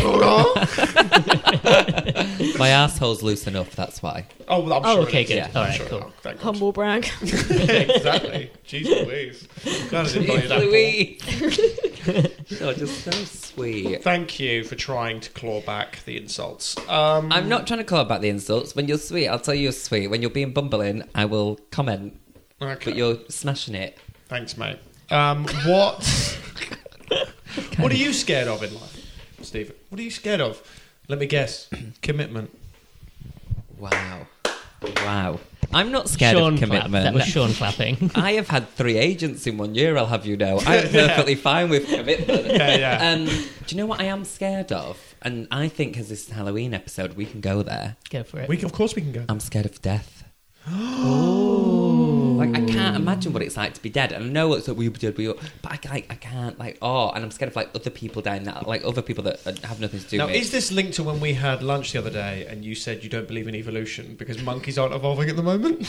my asshole's loose enough, that's why. Oh, well, I'm Oh, sure okay, it is. good. Yeah, All I'm right, sure it cool. is. Thank God. Humble brag. Exactly. Jeez Louise. Glad I didn't buy you that, Paul. Louise. You're just so sweet. Thank you for trying to claw back the insults. Um, I'm not trying to call back the insults. When you're sweet, I'll tell you you're sweet. When you're being bumbling, I will comment. okay. But you're smashing it. Thanks, mate. Um, what? What are you scared of in life, Stephen? What are you scared of? Let me guess. Commitment. Wow. Wow. I'm not scared Sean of clapped. commitment. That was Sean clapping. I have had three agents in one year, I'll have you know. I'm perfectly fine with commitment. Yeah, yeah. Um, do you know what I am scared of? And I think as this Halloween episode, we can go there. Go for it. We can, of course, we can go. I'm scared of death. Like, I can't imagine what it's like to be dead. And I know it's like, we'll be dead, we but I, like, I can't, like, oh, and I'm scared of, like, other people dying, that, like, other people that have nothing to do Now, with it. is this linked to when we had lunch the other day and you said you don't believe in evolution because monkeys aren't evolving at the moment?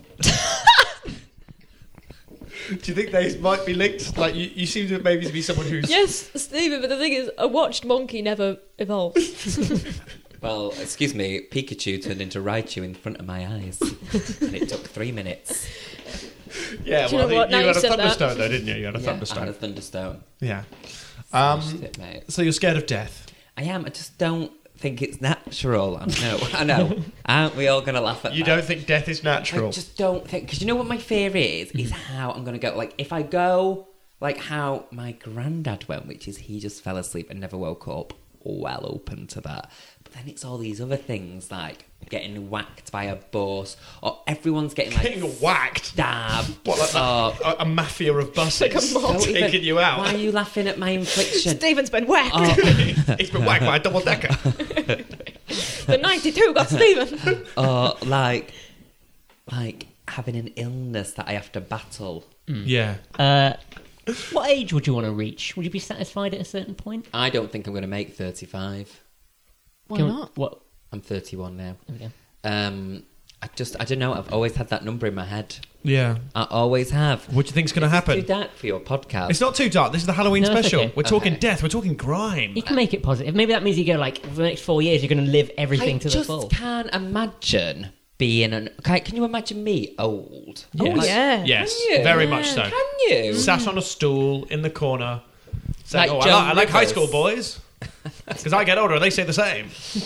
Do you think they might be linked? Like, you, you seem to maybe be someone who's... Yes, Stephen, but the thing is, a watched monkey never evolved. Well, excuse me, Pikachu turned into Raichu in front of my eyes. And it took three minutes. Yeah, Do you well, know what? you Now had you a said that. thunderstone, though, didn't you? You had a Yeah, I had thunderstone. a thunderstone. Yeah. Smashed Um, it, mate. so you're scared of death? I am. I just don't think it's natural. I know. I know. Aren't we all going to laugh at You that? don't think death is I natural? just don't think, because you know what my fear is? Is how I'm going to go. Like, if I go, like how my granddad went, which is he just fell asleep and never woke up, well open to that. But then it's all these other things, like getting whacked by a bus, or everyone's getting, like, Getting whacked? stabbed. What, like or- a, a mafia of buses Like a mob. Don't even- taking you out? Why are you laughing at my infliction? Stephen's been whacked. Oh, It's been whacked by a double decker. The ninety-two got Stephen. or like, like having an illness that I have to battle. Yeah. Uh, what age would you want to reach? Would you be satisfied at a certain point? I don't think I'm going to make thirty-five. Why Can- not? What? I'm thirty-one now. There we go. Um, I just, I don't know. I've always had that number in my head. Yeah. I always have. What do you think's going to Too happen? dark for your podcast. It's not too dark. This is the Halloween No, it's special. okay. We're talking Okay. death. We're talking grime. You can make it positive. Maybe that means you go like for the next four years, you're going to live everything I to the just full. can't imagine being an. Can, can you imagine me old? Yeah. Oh, yeah. Yes, Can you? very Yeah. much so. Can you? Sat on a stool in the corner, saying, Like "Oh, I Joan like, I like high Rivers. school boys." Because I get older, they say the same.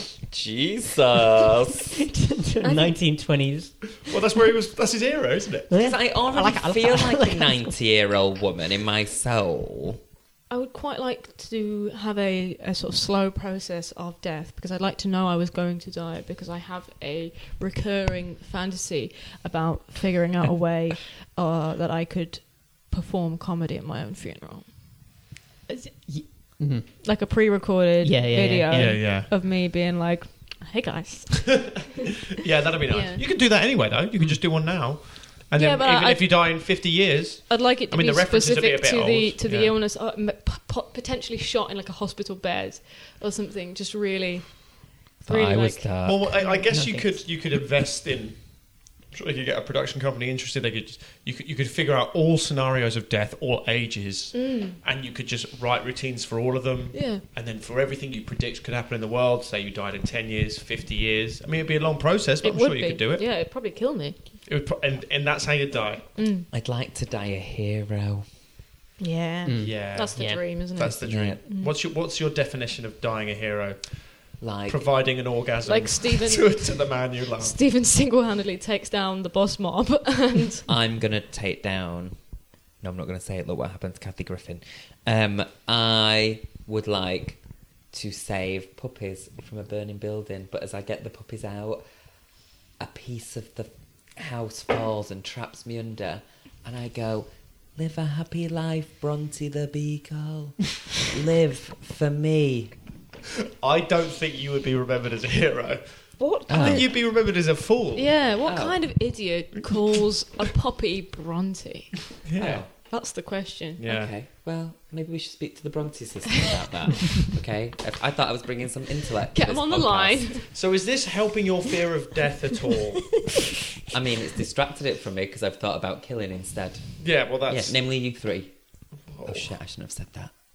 Jesus. nineteen twenties. Well, that's where he was. That's his era, isn't it? Because I already I like it, I like feel it, I like like a it. ninety-year-old woman in my soul. I would quite like to have a, a sort of slow process of death because I'd like to know I was going to die because I have a recurring fantasy about figuring out a way uh, that I could perform comedy at my own funeral. Mm-hmm. Like a pre-recorded Yeah, yeah, video yeah, Yeah, yeah, of me being like, hey guys. yeah. That'd be nice. Yeah. You could do that anyway, though. You could just do one now, and Yeah, then but even I- if you die in fifty years, I'd like it to I mean, be the references would be a specific bit to the old, to the yeah. illness, uh, m- p- p- potentially shot in like a hospital bed or something. Just really, really I was like. dark. well, I, I guess no you thanks. could you could invest in. Sure, you could get a production company interested. They could just, you could you could figure out all scenarios of death, all ages, Mm. and you could just write routines for all of them. Yeah. And then for everything you predict could happen in the world, say you died in ten years, fifty years. I mean, it'd be a long process, but It I'm would sure you be. could do it. Yeah, it'd probably kill me. It would pro- and, and that's how you die. Mm. I'd like to die a hero. Yeah. Mm. Yeah, That's the Yeah. dream, isn't that's it? the dream. Yeah. What's your What's your definition of dying a hero? Like, Providing an orgasm, Like Stephen- to, to the man you love. Stephen single-handedly takes down the boss mob, and I'm gonna take down. No, I'm not gonna say it. Look what happened to Kathy Griffin. Um, I would like to save puppies from a burning building, but as I get the puppies out, a piece of the house falls and traps me under, and I go, "Live a happy life, Bronte the Beagle. Live for me." I don't think you would be remembered as a hero. what I Oh. think kind? you'd be remembered as a fool. Yeah, what Oh. kind of idiot calls a puppy Bronte? Yeah. That's the question. Yeah. Okay, well, maybe we should speak to the Bronte system about that. Okay, I, I thought I was bringing some intellect. to Get him this on the podcast. line. So is this helping your fear of death at all? I mean, it's distracted it from me because I've thought about killing instead. Yeah, well, Yeah, that's. namely you three. Oh shit, I shouldn't have said that.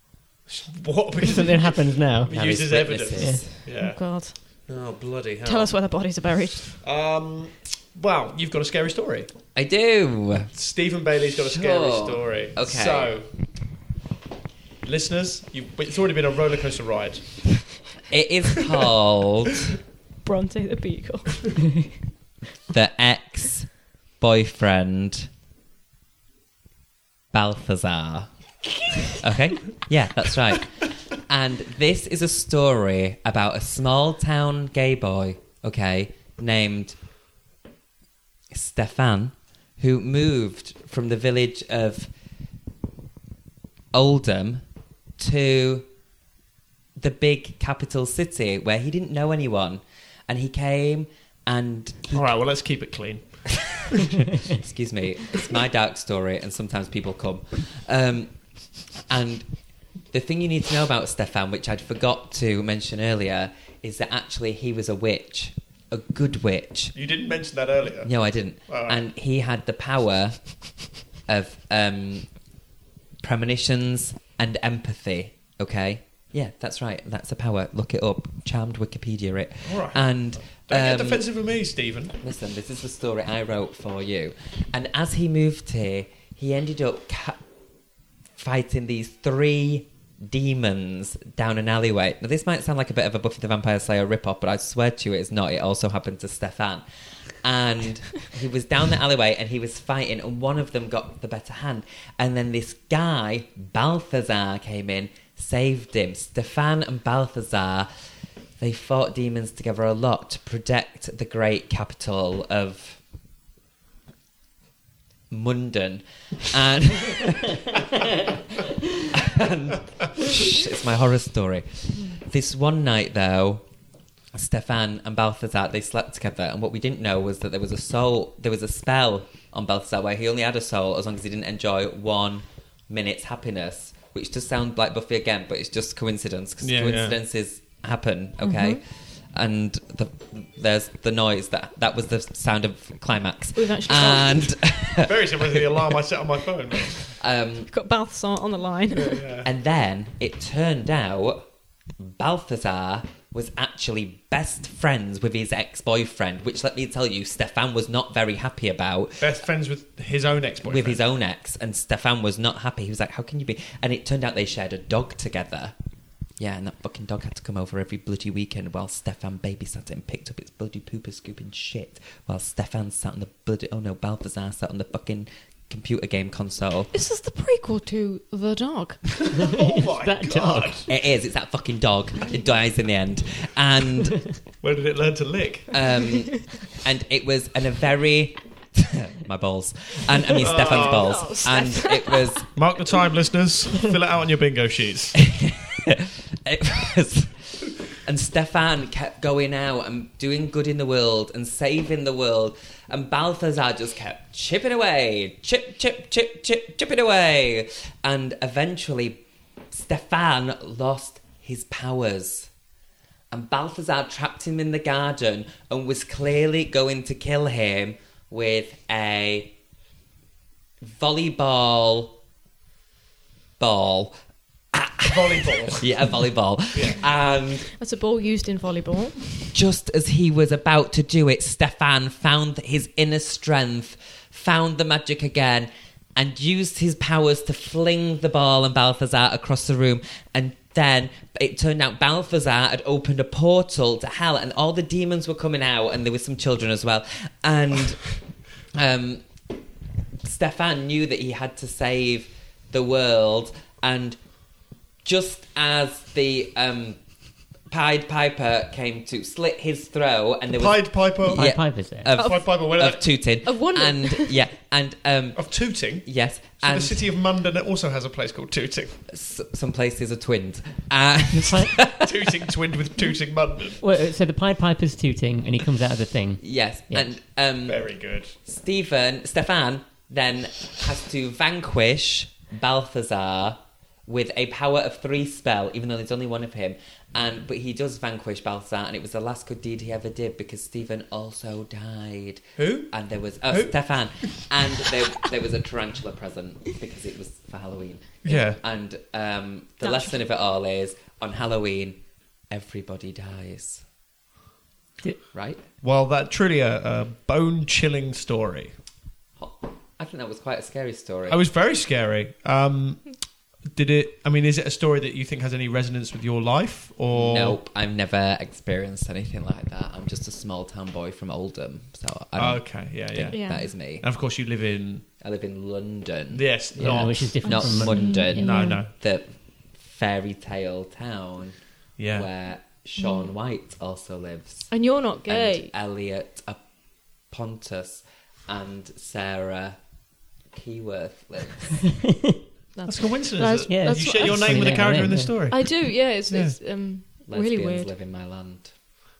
What? Because Something happens now. he Now uses he's evidence. witnesses. Yeah. Oh, God. Oh, bloody hell. Tell us where the bodies are buried. Um, well, you've got a scary story. I do. Stephen Bailey's got a Sure. scary story. Okay. So, listeners, you've, it's already been a roller coaster ride. It is called Bronte the Beagle. The Ex-Boyfriend Balthazar. Okay? Yeah, that's right. And this is a story about a small town gay boy, okay, named Stefan, who moved from the village of Oldham to the big capital city where he didn't know anyone. And he came and... All right, well, let's keep it clean. Excuse me, it's my dark story and sometimes people come. Um, and the thing you need to know about Stefan, which I'd forgot to mention earlier, is that actually he was a witch. A good witch. You didn't mention that earlier. No, I didn't. All right. And he had the power of um, premonitions and empathy, okay? Yeah, that's right. That's a power. Look it up. Charmed Wikipedia it. All right. And Don't get um, defensive with me, Stephen. listen, this is the story I wrote for you. And as he moved here, he ended up ca- fighting these three demons down an alleyway. Now, this might sound like a bit of a Buffy the Vampire Slayer rip-off, but I swear to you it's not. It also happened to Stefan. And he was down the alleyway and he was fighting, and one of them got the better hand. And then this guy, Balthazar, came in, saved him. Stefan and Balthazar, they fought demons together a lot to protect the great capital of Munden. And, and shh, it's my horror story. This one night, though, Stefan and Balthazar, they slept together, and what we didn't know was that there was a soul, there was a spell on Balthazar where he only had a soul as long as he didn't enjoy one minute's happiness, which does sound like Buffy again, but it's just coincidence, because Yeah, coincidences happen, okay? And the, there's the noise, that that was the sound of climax. We've actually and Very similar to the alarm I set on my phone. um, We've got Balthazar on the line. Yeah. and then it turned out Balthazar was actually best friends with his ex-boyfriend, which, let me tell you, Stefan was not very happy about. Best friends with his own ex-boyfriend. With his own ex, and Stefan was not happy. He was like, how can you be? And it turned out they shared a dog together. Yeah, and that fucking dog had to come over every bloody weekend while Stefan babysat it and picked up its bloody pooper scooping shit while Stefan sat on the bloody... Oh no, Balthazar sat on the fucking computer game console. Is this the prequel to The Dog? Oh my that God. dog. It is, it's that fucking dog. It dies in the end. And... Where did it learn to lick? Um, and it was in a very my balls, and I mean Stefan's balls, Oh, and it was Mark the time, listeners. Fill it out on your bingo sheets. it was, and Stefan kept going out and doing good in the world and saving the world, and Balthazar just kept chipping away, chip, chip, chip, chip, chipping away, and eventually Stefan lost his powers. And Balthazar trapped him in the garden and was clearly going to kill him with a volleyball ball. Volleyball. Yeah, a volleyball. And That's a ball used in volleyball. just as he was about to do it, Stefan found his inner strength, found the magic again, and used his powers to fling the ball and Balthazar across the room. And then it turned out Balthazar had opened a portal to hell, and all the demons were coming out, and there were some children as well. And um, Stefan knew that he had to save the world, and just as the um, Pied Piper came to slit his throat, and there was Pied Piper. Pied Yeah. Piper's there. of, Pied Piper, where of of, Tooting, Of Wonder- and yeah, and um, of Tooting. yes, So and the city of Munden also has a place called Tooting. s- some places are twinned. And Tooting twinned with Tooting Munden. Well, so the Pied Piper's tooting, and he comes out of the thing. yes, Yeah. and um, Very good. Stephen Stefan then has to vanquish Balthazar with a power of three spell, even though there's only one of him. And but he does vanquish Balthazar, and it was the last good deed he ever did because Stephen also died. Who? And there was oh Who? Stefan, and there there was a tarantula present because it was for Halloween. Yeah. And um, the That's- lesson of it all is on Halloween, everybody dies. Did- Right? Well, that truly a, a bone-chilling story. I think that was quite a scary story. It was very scary. Um, did it? I mean, is it a story that you think has any resonance with your life, or Nope, I've never experienced anything like that. I'm just a small town boy from Oldham, so I don't Okay, yeah, think yeah. Yeah. that is me. And of course, you live in I live in London. yes, Yeah, not which is different Not from London. no, no, The fairy tale town yeah. where Sean White also lives. And you're not gay. And Elliot Pontus and Sarah Keyworth lives. That's a coincidence. That's- that yeah, you that's share what- your that's name with a funny, character yeah, in this yeah. story. I do, yeah. It's, Yeah. it's um, really Lesbians weird. live in my land.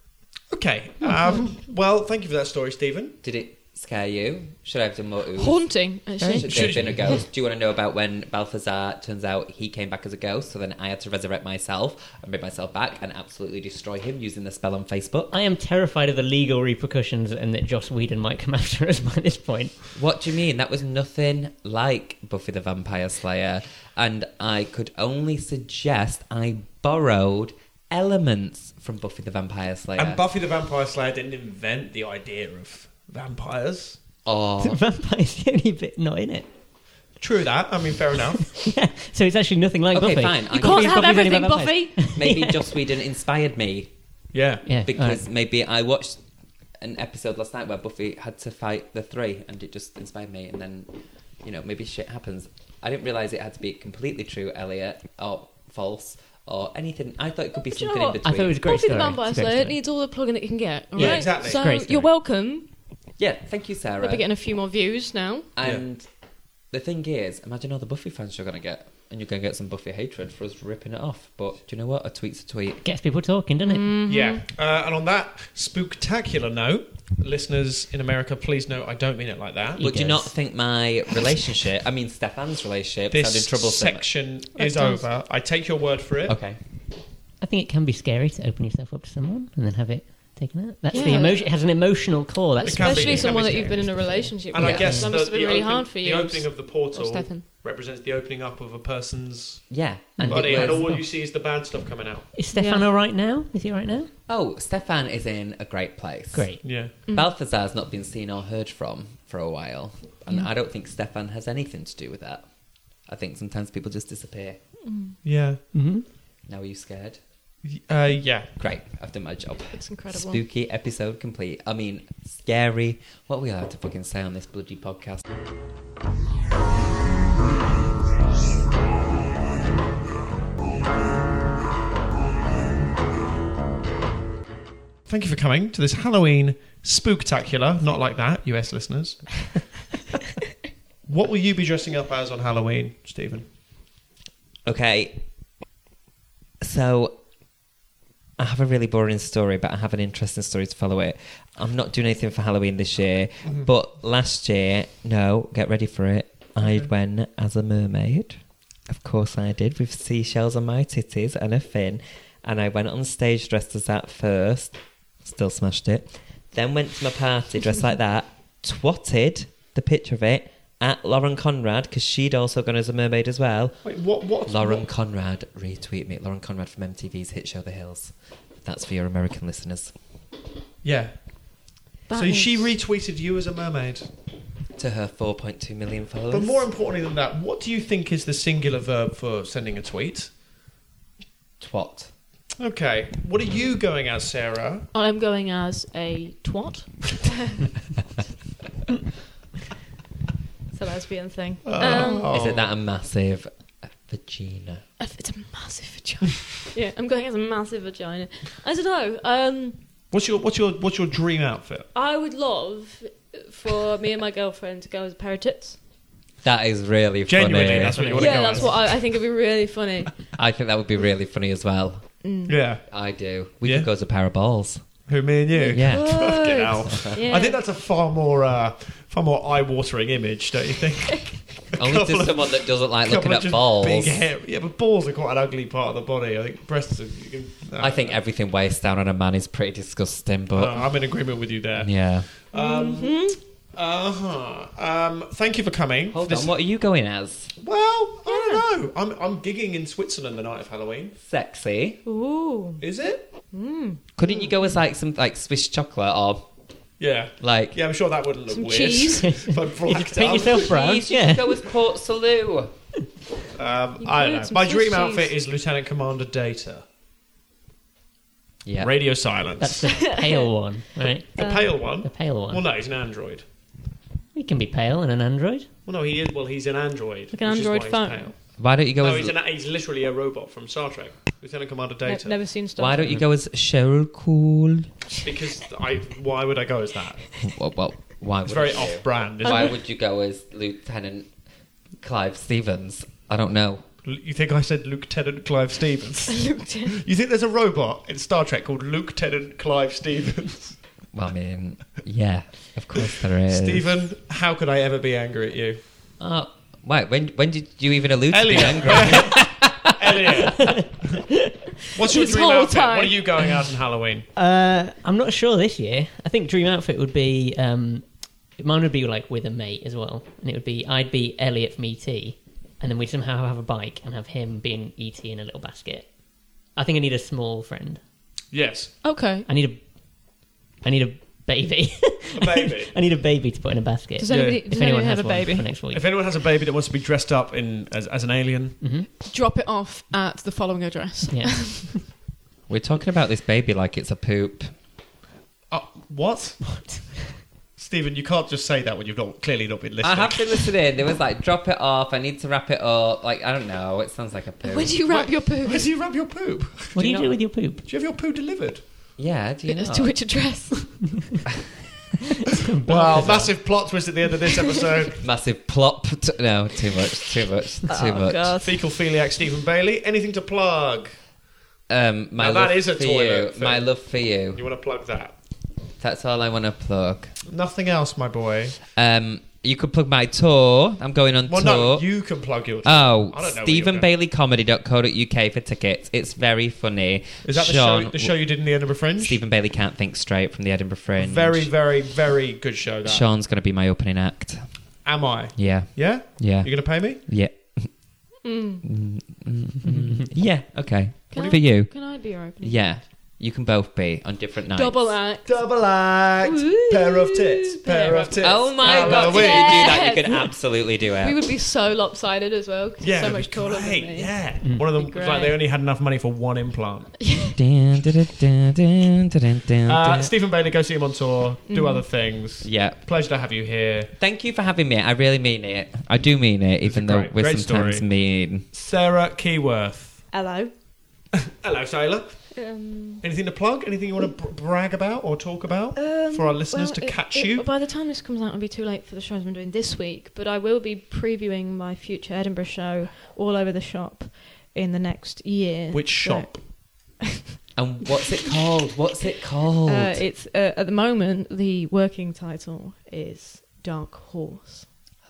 Okay. Um, well, thank you for that story, Stephen. Did it scare you? Should I have done more oohs? Haunting, actually. Should there have been a ghost? Do you want to know about when Balthazar turns out he came back as a ghost? So then I had to resurrect myself and bring myself back and absolutely destroy him using the spell on Facebook. I am terrified of the legal repercussions and that Joss Whedon might come after us by this point. What do you mean? That was nothing like Buffy the Vampire Slayer. And I could only suggest I borrowed elements from Buffy the Vampire Slayer. And Buffy the Vampire Slayer didn't invent the idea of vampires. or The vampire's the only bit not in it. True that. I mean, fair enough. Yeah, so it's actually nothing like Okay, Buffy. fine. I You can- can't have Buffy's only everything, about vampires. Buffy. maybe Yeah. Joss Whedon inspired me. Yeah. Yeah, Because alright. maybe I watched an episode last night where Buffy had to fight the three and it just inspired me. And then, you know, maybe shit happens. I didn't realise it had to be completely true, Elliot, or false, or anything. I thought it could be But you something know in what? between. I thought it was a great Buffy the story. Vampire It's a great Slayer story. needs all the plugging it can get. all Yeah, right? exactly. So Great story. you're welcome. Yeah, thank you, Sarah. We'll be getting a few more views now. And the thing is, imagine all the Buffy fans you're going to get. And you're going to get some Buffy hatred for us ripping it off. But do you know what? A tweet's a tweet. Gets people talking, doesn't it? Mm-hmm. Yeah. Uh, and on that spooktacular note, listeners in America, please note I don't mean it like that. He But do you does. not think my relationship, I mean Stefan's relationship, This sounded troublesome? section is does. over. I take your word for it. Okay. I think it can be scary to open yourself up to someone and then have it taken out. That's the Yeah. emotion. It has an emotional core. That's It can be- Especially it can someone be that you've scary. been in a relationship And with. I guess that the, must have the been really open- hard for you. the opening of the portal Or Stefan. represents the opening up of a person's Yeah. And body, it and was, all you see is the bad stuff coming out. Is Stefan Yeah. all right now? Is he all right now? oh, Stefan is in a great place. Great. Yeah. Balthazar's not been seen or heard from for a while. And I don't think Stefan has anything to do with that. I think sometimes people just disappear. Yeah. Mm-hmm. Now are you scared? Uh, yeah. Great, I've done my job. It's incredible. Spooky episode complete. I mean, scary. What are we allowed to fucking say on this bloody podcast? Thank you for coming to this Halloween spooktacular. Not like that, U S listeners. What will you be dressing up as on Halloween, Stephen? Okay. So, I have a really boring story, but I have an interesting story to follow it. I'm not doing anything for Halloween this year, but last year, no, get ready for it. I went as a mermaid. Of course I did, with seashells on my titties and a fin. And I went on stage dressed as that first. Still smashed it. Then went to my party dressed like that. Twatted the picture of it at Lauren Conrad, because she'd also gone as a mermaid as well. Wait, what? What? Lauren what- Conrad, retweet me. Lauren Conrad from M T V's hit show The Hills. That's for your American listeners. Yeah. That so is- she retweeted you as a mermaid. To her four point two million followers. But more importantly than that, what do you think is the singular verb for sending a tweet? Twat. Okay. What are you going as, Sarah? I'm going as a twat. It's a lesbian thing. Um, Oh. Is it that a massive vagina? it's a massive vagina. Yeah, I'm going as a massive vagina. I don't know. Um, What's your what's your what's your dream outfit? I would love for me and my girlfriend to go as a pair of tits. That is really funny. Genuinely, that's what you want to Yeah, go that's as. what I, I think would be really funny. I think that would be really funny as well. Yeah. I do. We Yeah? could go as a pair of balls. Who, me and you? Yeah. Fucking Good. hell. Yeah. I think that's a far more uh, far more eye-watering image, don't you think? Only couple to of- someone that doesn't like couple looking of at just balls. Big hair. Yeah, but balls are quite an ugly part of the body. I think breasts are. You can, uh, I think everything waist down on a man is pretty disgusting, but uh, I'm in agreement with you there. yeah. Um, Mm-hmm. uh-huh. um, thank you for coming. Hold This- on, what are you going as? Well, I don't know. I'm I'm gigging in Switzerland the night of Halloween. Sexy. Ooh. Is it? Couldn't you go as like some like Swiss chocolate or Yeah. like? Yeah, I'm sure that wouldn't look Some weird. cheese. If I blacked Paint out. yourself brown. Please, you Yeah. could go as Port Salut. Um, You I could, don't know. some My Swiss dream cheese. outfit is Lieutenant Commander Data. Yeah. Radio silence. That's the pale one, right? the pale one. The pale one. Well, no, he's an android. He can be pale in an android. Well, no, he is. Well, he's an android. Like an which is Android why he's phone. pale. Why don't you go No, as? he's, an, he's literally a robot from Star Trek. Lieutenant Commander Ne- Data. never seen Star Why Trek. don't you go as Cheryl Cool? Because I. Why would I go as that? Well, well why? It's would very you? off-brand. Isn't Why it? would you go as Lieutenant Clive Stevens? I don't know. You think I said Lieutenant Clive Stevens? Lieutenant. You think there's a robot in Star Trek called Lieutenant Clive Stevens? Well, I mean, yeah, of course there is. Stephen, how could I ever be angry at you? Oh, wait, when when did you even allude to Elliot. being angry? Elliot, what's your This dream whole outfit? time. What are you going out on Halloween? Uh, I'm not sure this year. I think dream outfit would be um, mine would be like with a mate as well, and it would be I'd be Elliot from E T, and then we'd somehow have a bike and have him being E T in a little basket. I think I need a small friend. Yes, Okay. I need a, I need a baby. a baby. I need a baby to put in a basket. Does anybody, if does anyone anyone has have a one baby? for next week. If anyone has a baby that wants to be dressed up in as, as an alien, Drop it off at the following address. Yeah. We're talking about this baby like it's a poop. uh, what? What? Stephen, you can't just say that when you've not clearly not been listening. I have been listening. There was like, drop it off. I need to wrap it up. Like, I don't know. It sounds like a poop. When do you wrap your poo? Where do you wrap your poop? What do you you do not- with your poop? Do you have your poo delivered? Yeah, do you know? To which address? Wow, massive plot twist at the end of this episode. Massive plop. T- no, too much. Too much. Too Oh, much. God. Fecal philiac Stephen Bailey. Anything to plug? Um, my Now love that is a for toilet you. thing. My love for you. You want to plug that? That's all I want to plug. Nothing else, my boy. Um, you could plug my tour. I'm going on Well, tour. no, you can plug your. Oh, I don't know where stephen you're going. bailey comedy dot co dot uk for tickets. It's very funny. Is that the Sean, show? The show you did in the Edinburgh Fringe. Stephen Bailey Can't Think Straight from the Edinburgh Fringe. Very, very, very good show. That. Sean's going to be my opening act. Am I? Yeah. Yeah. Yeah. You're gonna pay me? Yeah. Mm, mm, mm. Yeah, okay. Can I- For you. Can I be your opening? Yeah. You can both be on different nights. Double act. Double act. Ooh, pair of tits. Pair, pair of of- tits. Oh my Halloween. god, if you could do that, you could Yes. absolutely do it. We would be so lopsided as well. 'cause Yeah, you're so it'd much be taller great. than me. Yeah, one of them Be was like they great. only had enough money for one implant. Dun, dun, dun, dun, dun, dun, Uh, dun. Stephen Bailey, go see him on tour. Do Mm-hmm. other things. Yeah. Pleasure to have you here, Thank you for having me. I really mean it. I do mean it, even though great- we're great sometimes story. mean. Sarah Keyworth. Hello. Hello, Sailor. Um, Anything to plug? Anything you want to br- brag about or talk about um, for our listeners well, to it- catch it- you? By the time this comes out, it'll be too late for the shows I'm doing this week. But I will be previewing my future Edinburgh show all over the shop in the next year. Which So, shop? And what's it called? What's it called? Uh, it's uh, at the moment the working title is Dark Horse.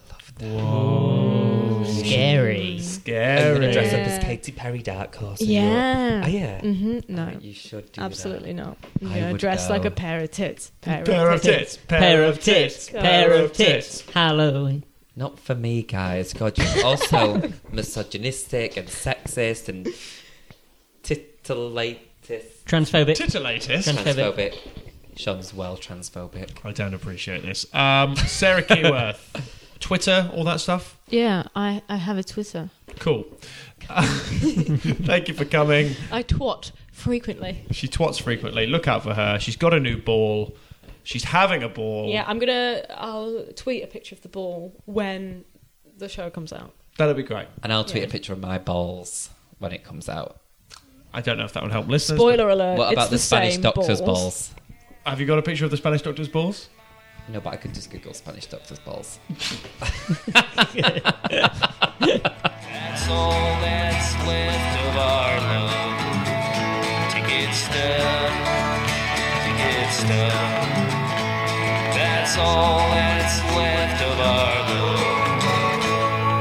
Whoa. Scary. I'm going Scary. to dress up Yeah. as Katy Perry Dark Horse. in Yeah. Europe. Oh, yeah. hmm No. Oh, you should do Absolutely not. I I'm gonna would dress go. like a pair of tits. Pair, Pair of tits. Pair of tits. Pair of tits. Halloween. that. Not for me, guys. God, you're also misogynistic and sexist and titillatus. Transphobic. Titillatus. Trans- Transphobic. Sean's well transphobic. I don't appreciate this. Um, Sarah Keyworth. Twitter, all that stuff. Yeah, I, I have a Twitter. Cool. Uh, thank you for coming. I twat frequently. She twats frequently. Look out for her. She's got a new ball. She's having a ball. Yeah, I'm gonna. I'll tweet a picture of the ball when the show comes out. That'll be great. And I'll tweet Yeah. a picture of my balls when it comes out. I don't know if that would help listeners. Spoiler alert! What about it's the, Spanish same doctor's balls. balls? but Have you got a picture of the Spanish doctor's balls? No, but I could just Google Spanish doctor's balls. That's all that's left of our love. Ticket stuff, ticket stuff. That's all that's left of our love.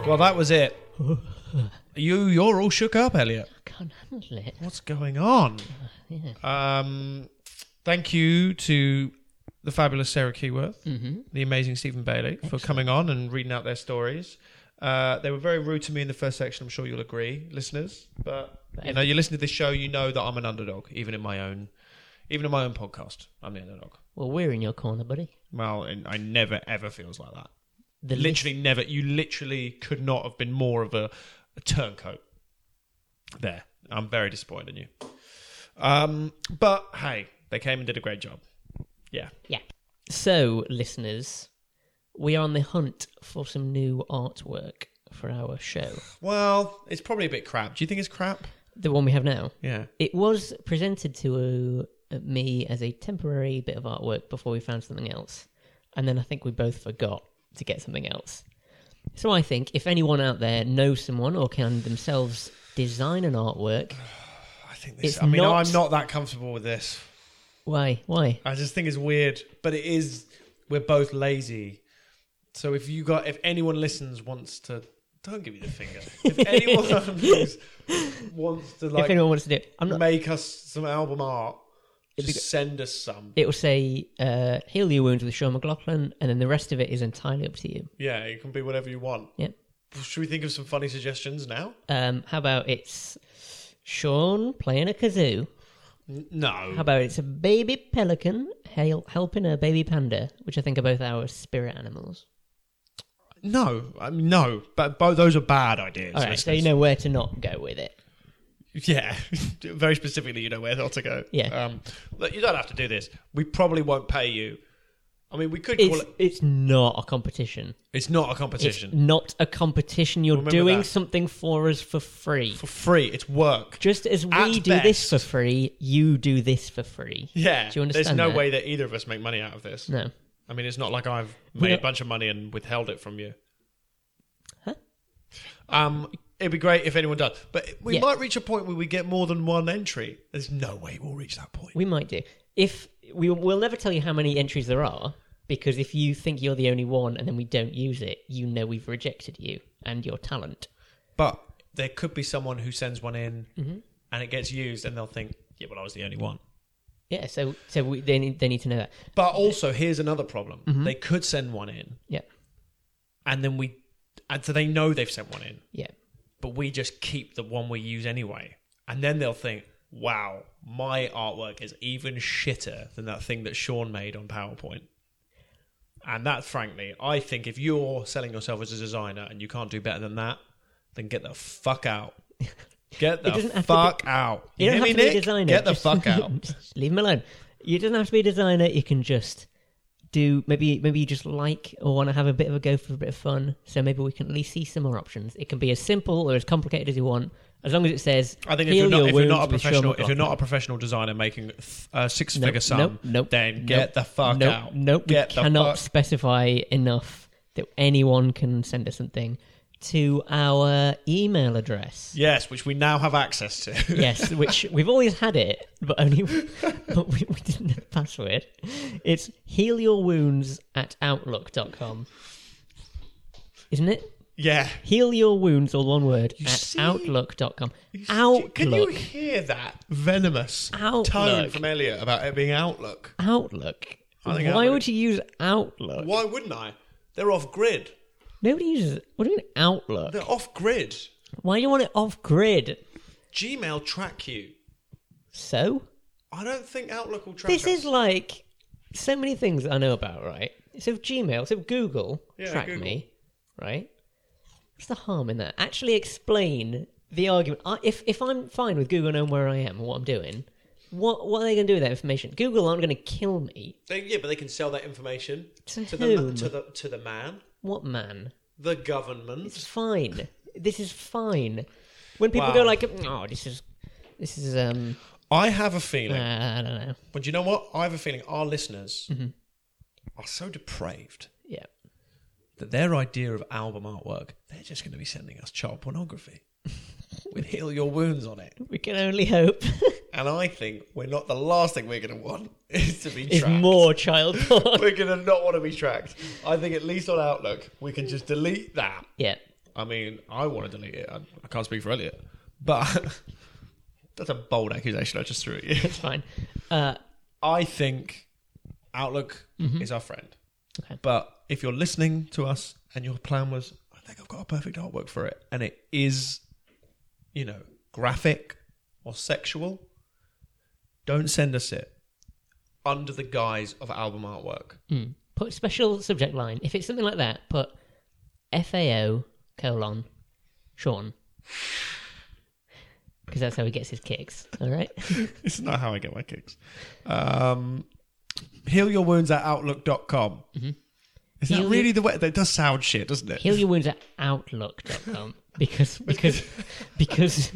Well, that was it. you, you're all shook up, Elliot. I can't handle it. What's going on? Yeah. Um, thank you to the fabulous Sarah Keyworth, Mm-hmm. the amazing Stephen Bailey, for coming on and reading out their stories. Uh, they were very rude to me in the first section. I'm sure you'll agree, listeners. But you know, you listen to this show, you know that I'm an underdog, even in my own, even in my own podcast. I'm the underdog. Well, we're in your corner, buddy. Well, and I never ever feels like that. The literally never. You literally could not have been more of a, a turncoat. There, I'm very disappointed in you. Um, but hey, they came and did a great job. Yeah. Yeah. So, listeners, we are on the hunt for some new artwork for our show. Well, it's probably a bit crap. Do you think it's crap? The one we have now. Yeah. It was presented to uh, me as a temporary bit of artwork before we found something else. And then I think we both forgot to get something else. So I think if anyone out there knows someone or can themselves design an artwork... I think this... It's I mean, not- I'm not that comfortable with this. Why? Why? I just think it's weird. But it is... We're both lazy. So if you got... If anyone listens wants to... Don't give me the finger. If anyone who's- wants to, like, if anyone wants to do it. I'm not... make us some album art, It'd just be- send us some. It will say, uh, heal your wounds with Sean McLaughlin, and then the rest of it is entirely up to you. Yeah, it can be whatever you want. Yep. Should we think of some funny suggestions now? Um, how about it's Sean playing a kazoo? N- No. How about it's a baby pelican hel- helping a baby panda, which I think are both our spirit animals. No. I mean, no. But both those are bad ideas. All right, so listeners. you know where to not go with it. Yeah, very specifically, you know where not to go. Yeah. Um, look, you don't have to do this. We probably won't pay you. I mean, we could call It's, it. it's not a competition. It's not a It's competition. not a competition. You're Remember doing that. something for us for free. For free. It's work. Just as we At do this best. for free, you do this for free. Yeah. Do you There's understand no that? way that either of us make money out of this. No. I mean, it's not like I've We made a don't- bunch of money and withheld it from you. Huh? Um, it'd be great if anyone does. But we Yeah. might reach a point where we get more than one entry. There's no way we'll reach that point. We might do. If we will never tell you how many entries there are, because if you think you're the only one and then we don't use it, you know we've rejected you and your talent. But there could be someone who sends one in Mm-hmm. and it gets used and they'll think, yeah, well, I was the only one. Yeah, so so we, they need they need to know that. But also, here's another problem. Mm-hmm. They could send one in Yeah, and then we, and so they know they've sent one in, yeah, but we just keep the one we use anyway. And then they'll think, wow, my artwork is even shitter than that thing that Sean made on PowerPoint. And that, frankly, I think if you're selling yourself as a designer and you can't do better than that, then get the fuck out. Get the doesn't have to fuck out. You don't hear have me, to be a Nick? designer. Get the just- fuck out. just leave him alone. You doesn't have to be a designer. You can just do maybe maybe you just like or want to have a bit of a go for a bit of fun. So maybe we can at least see some more options. It can be as simple or as complicated as you want, as long as it says. I think if "Heal you're not your if you're not a wounds with Sean professional if you're not a McLaughlin." professional designer making a six Nope, figure sum, nope, nope, then nope, get the fuck nope, out. Nope, Get we the cannot fuck- specify enough that anyone can send us something to our email address. Yes, which we now have access to. Yes, which we've always had it, but only but we, we didn't have the password. It's healyourwounds at outlook dot com. Isn't it? Yeah. Heal your wounds, all one word, You at see? outlook dot com. You see- Outlook. Can you hear that venomous Outlook. tone from Elliot about it being Outlook? Outlook. I think Why Outlook- would you use Outlook? Why wouldn't I? They're off grid. Nobody uses it. What do you mean Outlook? They're off grid. Why do you want it off grid? Gmail track you. So? I don't think Outlook will track This us. is like so many things I know about, right? So Gmail, so Google Yeah, track Google. me, right? What's the harm in that? Actually explain the argument. I, if if I'm fine with Google knowing where I am and what I'm doing, what what are they going to do with that information? Google aren't going to kill me. They, yeah, but they can sell that information To to the, whom? to the to the man, What man? the government. It's fine. This is fine. When people Wow. go like, "Oh, this is this is um, I have a feeling. uh, I don't know." But you know what? I have a feeling our listeners Mm-hmm. are so depraved Yeah. that their idea of album artwork, they're just going to be sending us child pornography with Heal Your Wounds on it. We can only hope. And I think we're not the last thing we're going to want is to be Is tracked. more child porn. We're going to not want to be tracked. I think at least on Outlook, we can just delete that. Yeah. I mean, I want to delete it. I, I can't speak for Elliot. But that's a bold accusation I just threw at you. It's fine. Uh, I think Outlook is our friend. Okay. But if you're listening to us and your plan was, I think I've got a perfect artwork for it, and it is, you know, graphic or sexual, don't send us it under the guise of album artwork. mm. Put special subject line. If it's something like that, put F A O colon Sean. Because that's how he gets his kicks. All right? It's not how I get my kicks. Um, heal your wounds at outlook dot com. Mm-hmm. Is that Heal really your- the way? That does sound shit, doesn't it? Heal your wounds at outlook dot com. Because, because, because...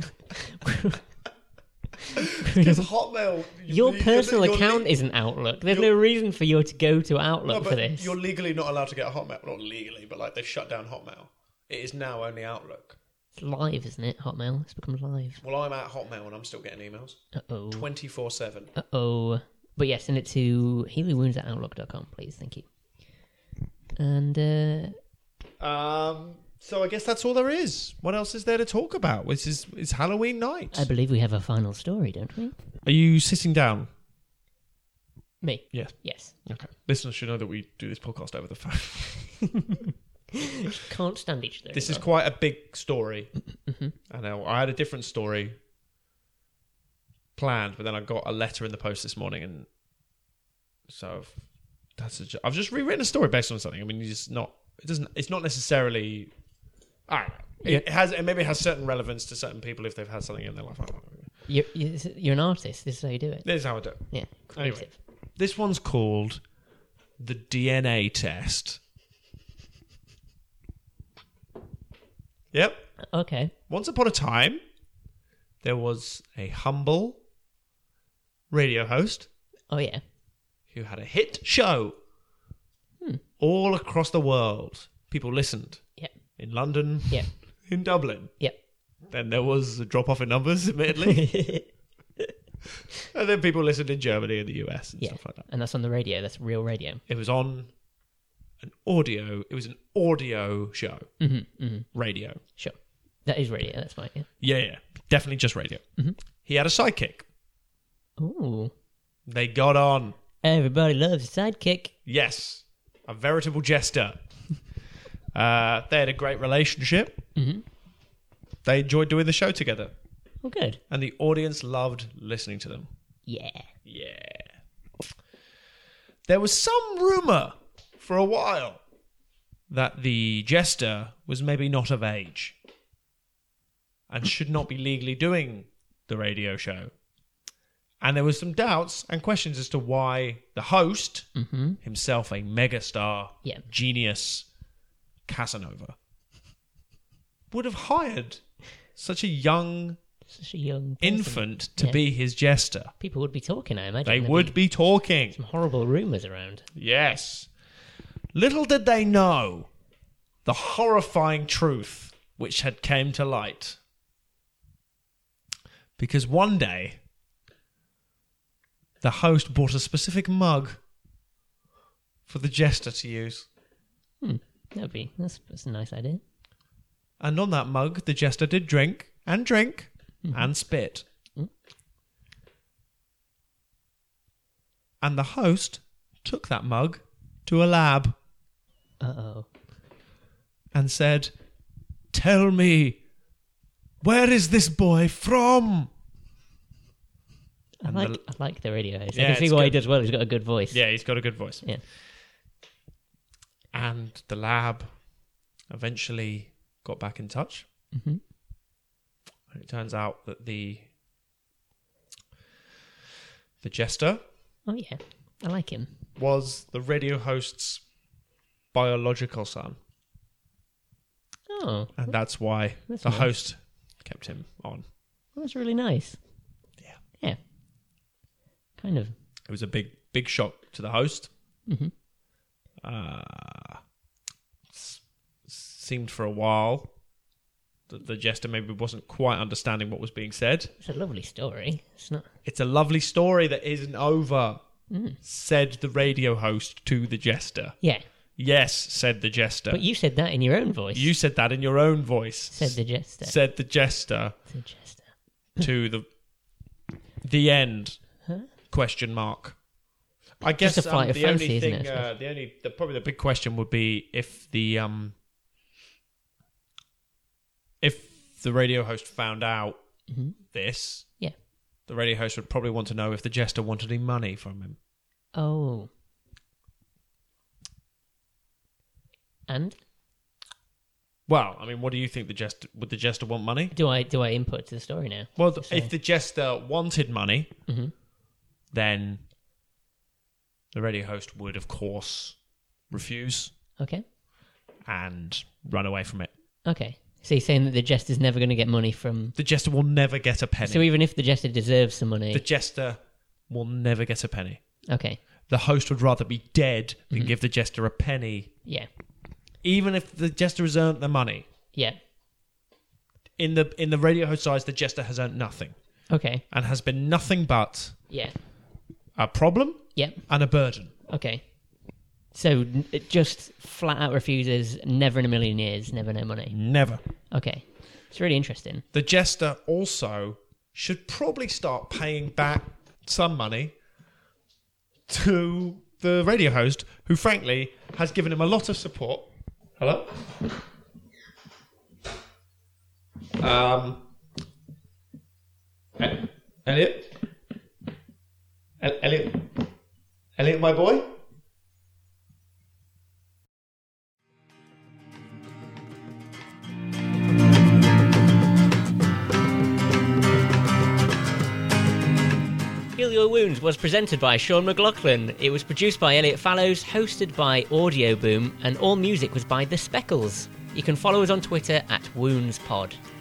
It's Hotmail. Your you- personal you're account le- isn't Outlook. There's no you're- reason for you to go to No, Outlook but for this. you're legally not allowed to get a Hotmail. Not legally, but like they've shut down Hotmail. It is now only Outlook. It's live, isn't it? Hotmail. It's become live. Well, I'm at Hotmail and I'm still getting emails Uh-oh. twenty-four seven. Uh-oh. But yeah, send it to heal your wounds at outlook dot com, please. Thank you. And, uh... Um, so I guess that's all there is. What else is there to talk about? Which is it's Halloween night. I believe we have a final story, don't we? Are you sitting down? Me. Yes. Yes. Okay. Listeners should know that we do this podcast over the phone. Can't stand each other. This is anymore. quite a big story. I know. I had a different story planned, but then I got a letter in the post this morning, and so I've, that's a, ju- I've just rewritten a story based on something. I mean, it's just not. It doesn't. It's not necessarily. I don't know. It has. It maybe has certain relevance to certain people if they've had something in their life. I don't know. You're, you're, you're an artist. This is how you do it. This is how I do it. Yeah. Anyway, Creative. this one's called the D N A test. Yep. Okay. Once upon a time, there was a humble radio host Oh, yeah. who had a hit show all across the world. People listened Yeah. in London, Yeah. in Dublin. Yeah. Then there was a drop off in numbers, admittedly. And then people listened in Germany and the U S and Yeah. stuff like that. And that's on the radio. That's real radio. It was on an audio, it was an audio show. Mm-hmm, mm-hmm. Radio. Sure. That is radio. That's fine. Yeah. Yeah, yeah. Definitely just radio. Mm-hmm. He had a sidekick. Ooh. They got on. Everybody loves a sidekick. Yes, a veritable jester. uh, they had a great relationship. Mm-hmm. They enjoyed doing the show together, Oh, good. and the audience loved listening to them. Yeah. Yeah. There was some rumor for a while that the jester was maybe not of age and should not be legally doing the radio show. And there was some doubts and questions as to why the host, Mm-hmm. himself a megastar, Yeah. genius, Casanova, would have hired such a young Such a young person. infant to Yeah. be his jester. People would be talking, I imagine. They There'd would be talking. some horrible rumours around. Yes. Little did they know the horrifying truth which had came to light. Because one day, the host bought a specific mug for the jester to use. Hmm. That'd be that's, that's a nice idea. And on that mug, the jester did drink and drink and spit. Mm. And the host took that mug to a lab Uh oh. and said, "Tell me, where is this boy from?" I And like the- I like the radio host. Yeah, I can see it's why he good. does well. He's got a good voice. Yeah, he's got a good voice. Yeah. And the lab eventually got back in touch. Mhm. And it turns out that the the jester Oh yeah. I like him. was the radio host's biological son. Oh, And that's why That's the nice. host kept him on. that's really nice. Yeah. Yeah. Kind of. It was a big, big shock to the host. Mhm. Uh, s- seemed for a while that the jester maybe wasn't quite understanding what was being said. It's a lovely story. It's not. It's a lovely story that isn't over, Mm. said the radio host to the jester. Yeah. Yes, said the jester. But you said that in your own voice. You said that in your own voice. said the jester. Said the jester the jester. to the the end. Huh? Question mark. I guess Just a flight um, of the fancy, only isn't thing, it, I uh, suppose? the only, the, probably the big question would be if the um, if the radio host found out Mm-hmm. this, Yeah. the radio host would probably want to know if the jester wanted any money from him. Oh. And Well, I mean, what do you think the jester would the jester want money? do I do I input to the story now? Well, th- So- if the jester wanted money, Mhm. then the radio host would, of course, refuse Okay. and run away from it. Okay. So you're saying that the jester's never going to get money from... The jester will never get a penny. So even if the jester deserves some money... The jester will never get a penny. Okay. The host would rather be dead than Mm-hmm. give the jester a penny, Yeah. even if the jester has earned the money. Yeah. In the in the radio host's eyes, the jester has earned nothing Okay. and has been nothing but Yeah. a problem Yeah. and a burden. Okay. So n- it just flat out refuses, never in a million years, never no money. Never. Okay. It's really interesting. The jester also should probably start paying back some money to the radio host, who frankly has given him a lot of support. Hello? Um, E- Elliot? El- Elliot? Elliot, my boy? Heal Your Wounds was presented by Sean McLaughlin. It was produced by Elliot Fallows, hosted by Audio Boom, and all music was by The Speckles. You can follow us on Twitter at WoundsPod.